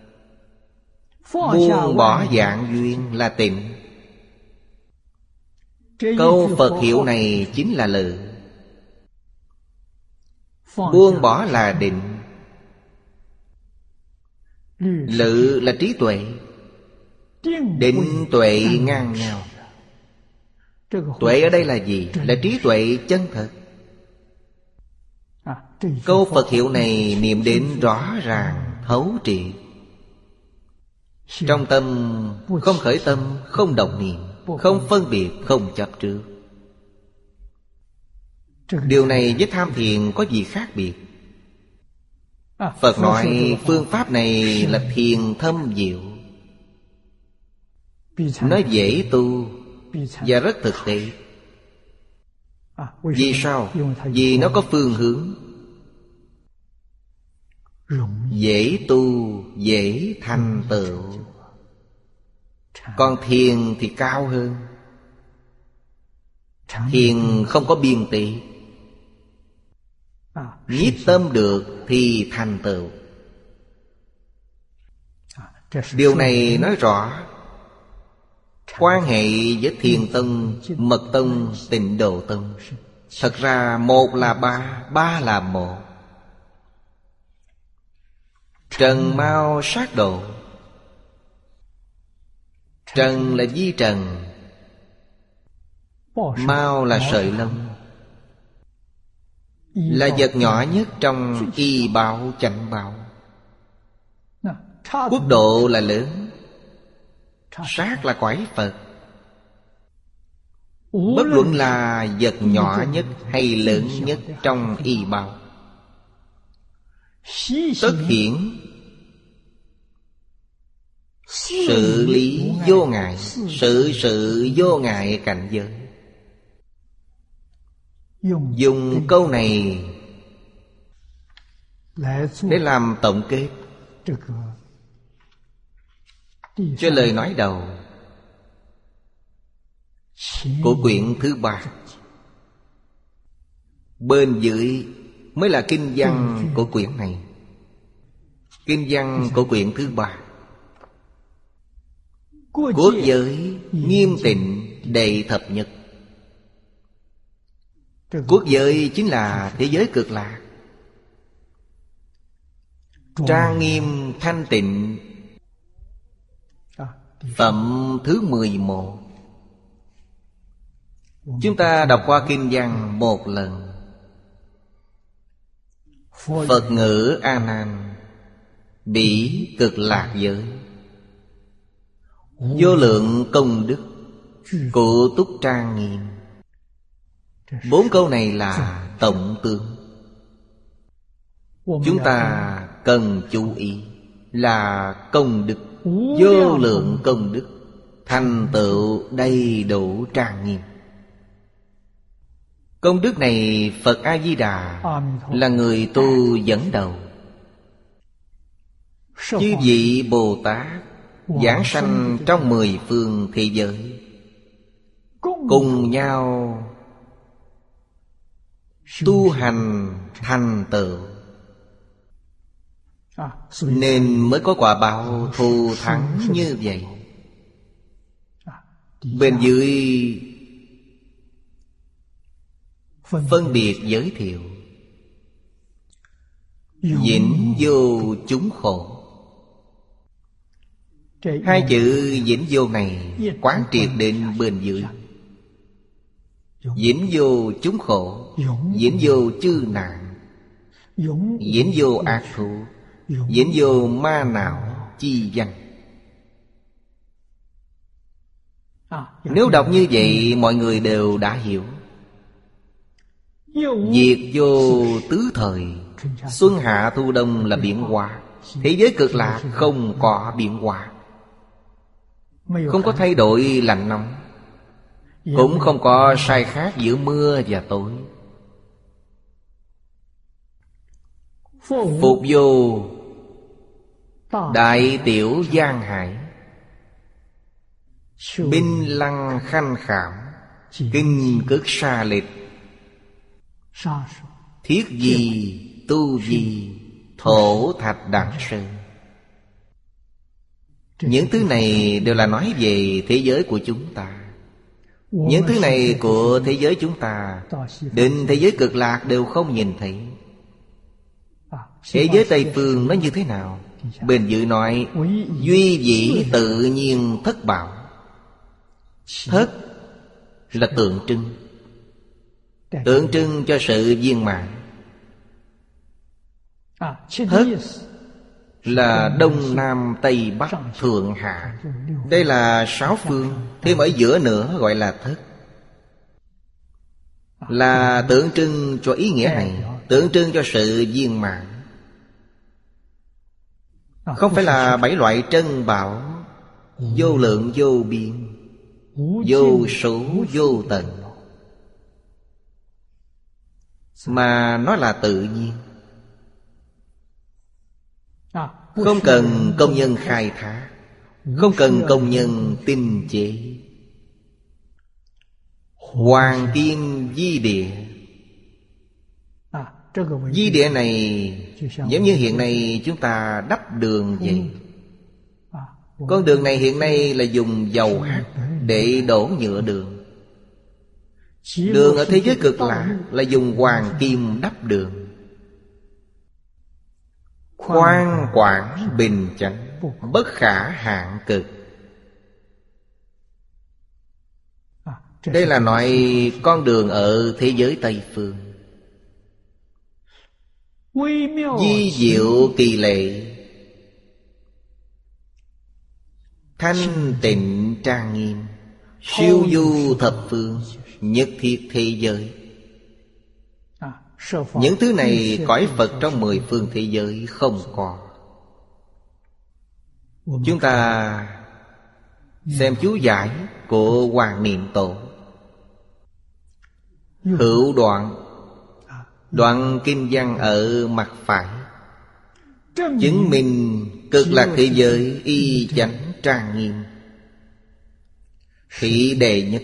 buông bỏ dạng duyên là tịnh. Câu Phật hiệu này chính là lự. Buông bỏ là định. Lự là trí tuệ. Định tuệ ngang nhau. Tuệ ở đây là gì? Là trí tuệ chân thật. Câu Phật hiệu này niệm đến rõ ràng, thấu triệt. Trong tâm không khởi tâm, không động niệm, không phân biệt, không chấp trước. Điều này với tham thiền có gì khác biệt? Phật nói phương pháp này là thiền thâm diệu. Nó dễ tu và rất thực tế. Vì sao? Vì nó có phương hướng. Dễ tu, dễ thành tựu. Còn thiền thì cao hơn. Thiền không có biên tị. Nhiếp tâm được thì thành tựu. Điều này nói rõ quan hệ với Thiền Tông, Mật Tông, Tịnh Độ Tông. Thật ra một là ba, ba là một. Trần Mao Sát Độ. Trần là vi trần, mao là sợi lông, là vật nhỏ nhất trong y báo chánh báo. Quốc độ là lớn, sát là quái Phật. Bất luận là vật nhỏ nhất hay lớn nhất trong y báo, tất hiển sự lý vô ngại. Sự sự vô ngại cảnh giới. Dùng câu này để làm tổng kết cho lời nói đầu của quyển thứ ba. Bên dưới mới là kinh văn của quyển này. Kinh văn của quyển thứ ba. Quốc giới nghiêm tịnh đệ thập nhất. Quốc giới chính là thế giới cực lạc. Trang nghiêm thanh tịnh. Phẩm thứ mười một. Chúng ta đọc qua kinh văn một lần. Phật ngữ A Nan: bỉ cực lạc giới, vô lượng công đức, cụ túc trang nghiêm. Bốn câu này là tổng tướng. Chúng ta cần chú ý là công đức, vô lượng công đức, thành tựu đầy đủ trang nghiêm. Công đức này Phật A-di-đà là người tu dẫn đầu. Chư vị Bồ Tát giảng sanh trong mười phương thế giới, cùng nhau tu hành thành tựu, nên mới có quả báo thù thắng như vậy. Bên dưới phân biệt giới thiệu: vĩnh vô chúng khổ. Hai chữ vĩnh vô này quán triệt đến bên dưới. Vĩnh vô chúng khổ, vĩnh vô chư nạn, vĩnh vô ác thú, vĩnh vô ma não chi danh. Nếu đọc như vậy mọi người đều đã hiểu. Diệt vô tứ thời, xuân hạ thu đông là biến hóa. Thế giới cực lạc không có biến hóa, không có thay đổi lạnh nóng, cũng không có sai khác giữa mưa và tối. Phục vô đại tiểu giang hải, binh lăng khanh khảm, kinh cực xa lịch, thiết gì tu gì, thổ thạch đẳng sơn. Những thứ này đều là nói về thế giới của chúng ta. Những thứ này của thế giới chúng ta đến thế giới cực lạc đều không nhìn thấy. Thế giới Tây Phương nó như thế nào? Bên dưới nói duy dĩ tự nhiên thất bảo. Thất là tượng trưng, tượng trưng cho sự viên mãn. Thất là đông nam tây bắc thượng hạ. Đây là sáu phương, thêm ở giữa nữa gọi là thất. Là tượng trưng cho ý nghĩa này, tượng trưng cho sự viên mãn. Không phải là bảy loại trân bảo vô lượng vô biên, vô số vô tận, mà nó là tự nhiên, không cần công nhân khai thác, không cần công nhân tinh chế. Hoàng kim di địa. Di địa này giống như hiện nay chúng ta đắp đường vậy. Con đường này hiện nay là dùng dầu hắc để đổ nhựa đường. Đường ở thế giới cực lạc là dùng hoàng kim đắp đường. Khoan quảng bình chánh, bất khả hạn cực. Đây là nói con đường ở thế giới Tây Phương. Di diệu kỳ lệ, thanh tịnh trang nghiêm, siêu du thập phương, nhất thiết thế giới. Những thứ này cõi Phật trong mười phương thế giới không có. Chúng ta xem chú giải của Hoàng Niệm Tổ. Hữu đoạn, đoạn kinh văn ở mặt phải, chứng minh cực lạc thế giới y chánh trang nghiêm. Thị đệ nhất,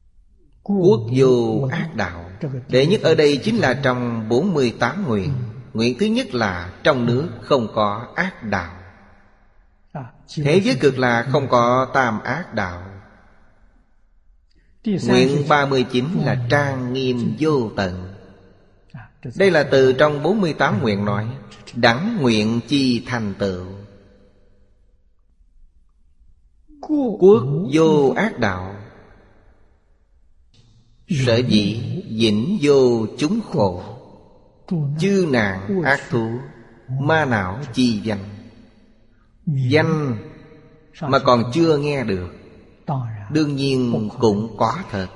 quốc vô ác đạo. Đệ nhất ở đây chính là trong bốn mươi tám nguyện. Nguyện thứ nhất là trong nước không có ác đạo. Thế giới cực lạc không có tam ác đạo. Nguyện ba mươi chín là trang nghiêm vô tận. Đây là từ trong bốn mươi tám nguyện nói. Đẳng nguyện chi thành tựu. Quốc vô ác đạo. Sở dĩ vĩnh vô chúng khổ. Chư nạn ác thú. Ma não chi danh. Danh mà còn chưa nghe được, đương nhiên cũng có thật.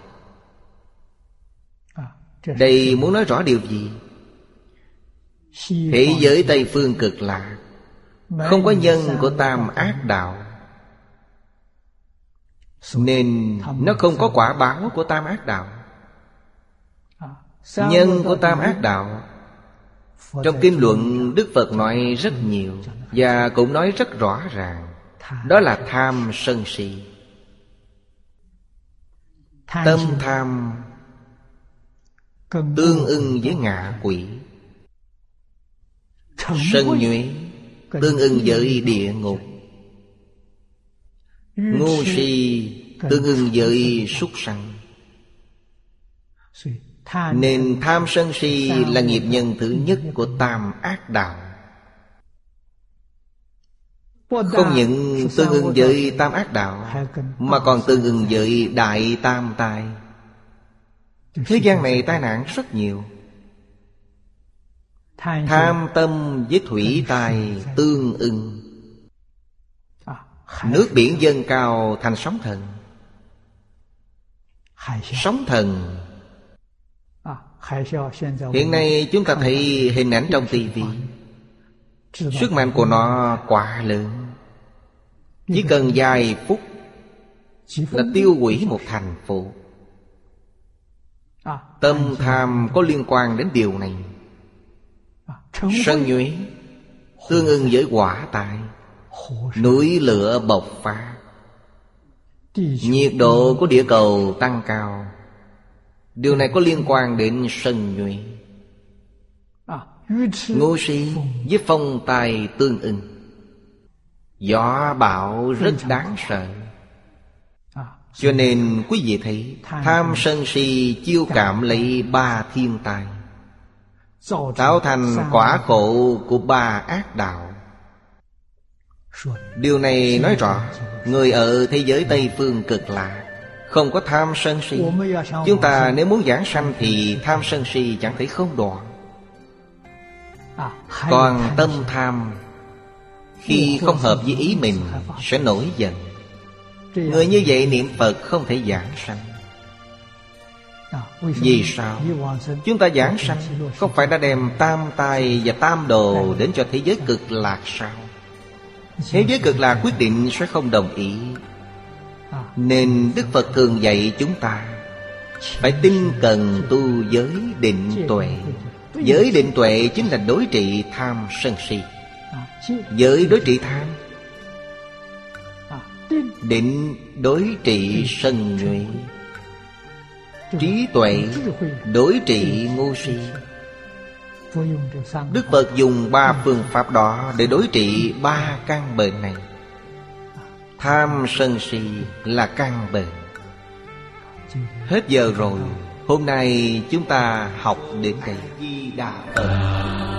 Đây muốn nói rõ điều gì? Thế giới Tây Phương Cực Lạc không có nhân của tam ác đạo, nên nó không có quả báo của tam ác đạo. Nhân của tam ác đạo trong kinh luận Đức Phật nói rất nhiều, và cũng nói rất rõ ràng. Đó là tham sân si. Tâm tham tương ưng với ngạ quỷ. Sân nhuệ tương ưng với địa ngục. Ngu si tương ưng với súc sanh. Nên tham sân si là nghiệp nhân thứ nhất của tam ác đạo. Không những tương ưng với tam ác đạo, mà còn tương ưng với đại tam tai. Thế gian này tai nạn rất nhiều. Tham tâm với thủy tai tương ưng. Nước biển dâng cao thành sóng thần. Sóng thần. Hiện nay chúng ta thấy hình ảnh trong tivi. Sức mạnh của nó quá lớn. Chỉ cần vài phút là tiêu hủy một thành phố. Tâm tham có liên quan đến điều này. Sân nhuế tương ưng với hỏa tai. Núi lửa bộc phát. Nhiệt độ của địa cầu tăng cao. Điều này có liên quan đến sân nhuế. Ngu si với phong tài tương ưng. Gió bão rất đáng sợ. Cho nên quý vị thấy tham sân si chiêu cảm lấy ba thiên tai, tạo thành quả khổ của ba ác đạo. Điều này nói rõ người ở thế giới Tây Phương Cực Lạc không có tham sân si. Chúng ta nếu muốn giảng sanh thì tham sân si chẳng thể không đoạn. Còn tâm tham khi không hợp với ý mình sẽ nổi giận. Người như vậy niệm Phật không thể giảng sanh. Vì sao? Chúng ta giảng sanh không phải đã đem tam tai và tam đồ đến cho thế giới Cực Lạc sao? Thế giới Cực Lạc quyết định sẽ không đồng ý. Nên Đức Phật thường dạy chúng ta phải tinh cần tu giới định tuệ. Giới định tuệ chính là đối trị tham sân si. Giới đối trị tham, định đối trị sân nhuệ. Trí tuệ đối trị ngu si. Đức Phật dùng ba phương pháp đó để đối trị ba căn bệnh này. Tham sân si là căn bệnh. Hết giờ rồi. Hôm nay chúng ta học đến đây. Di Đà Phật.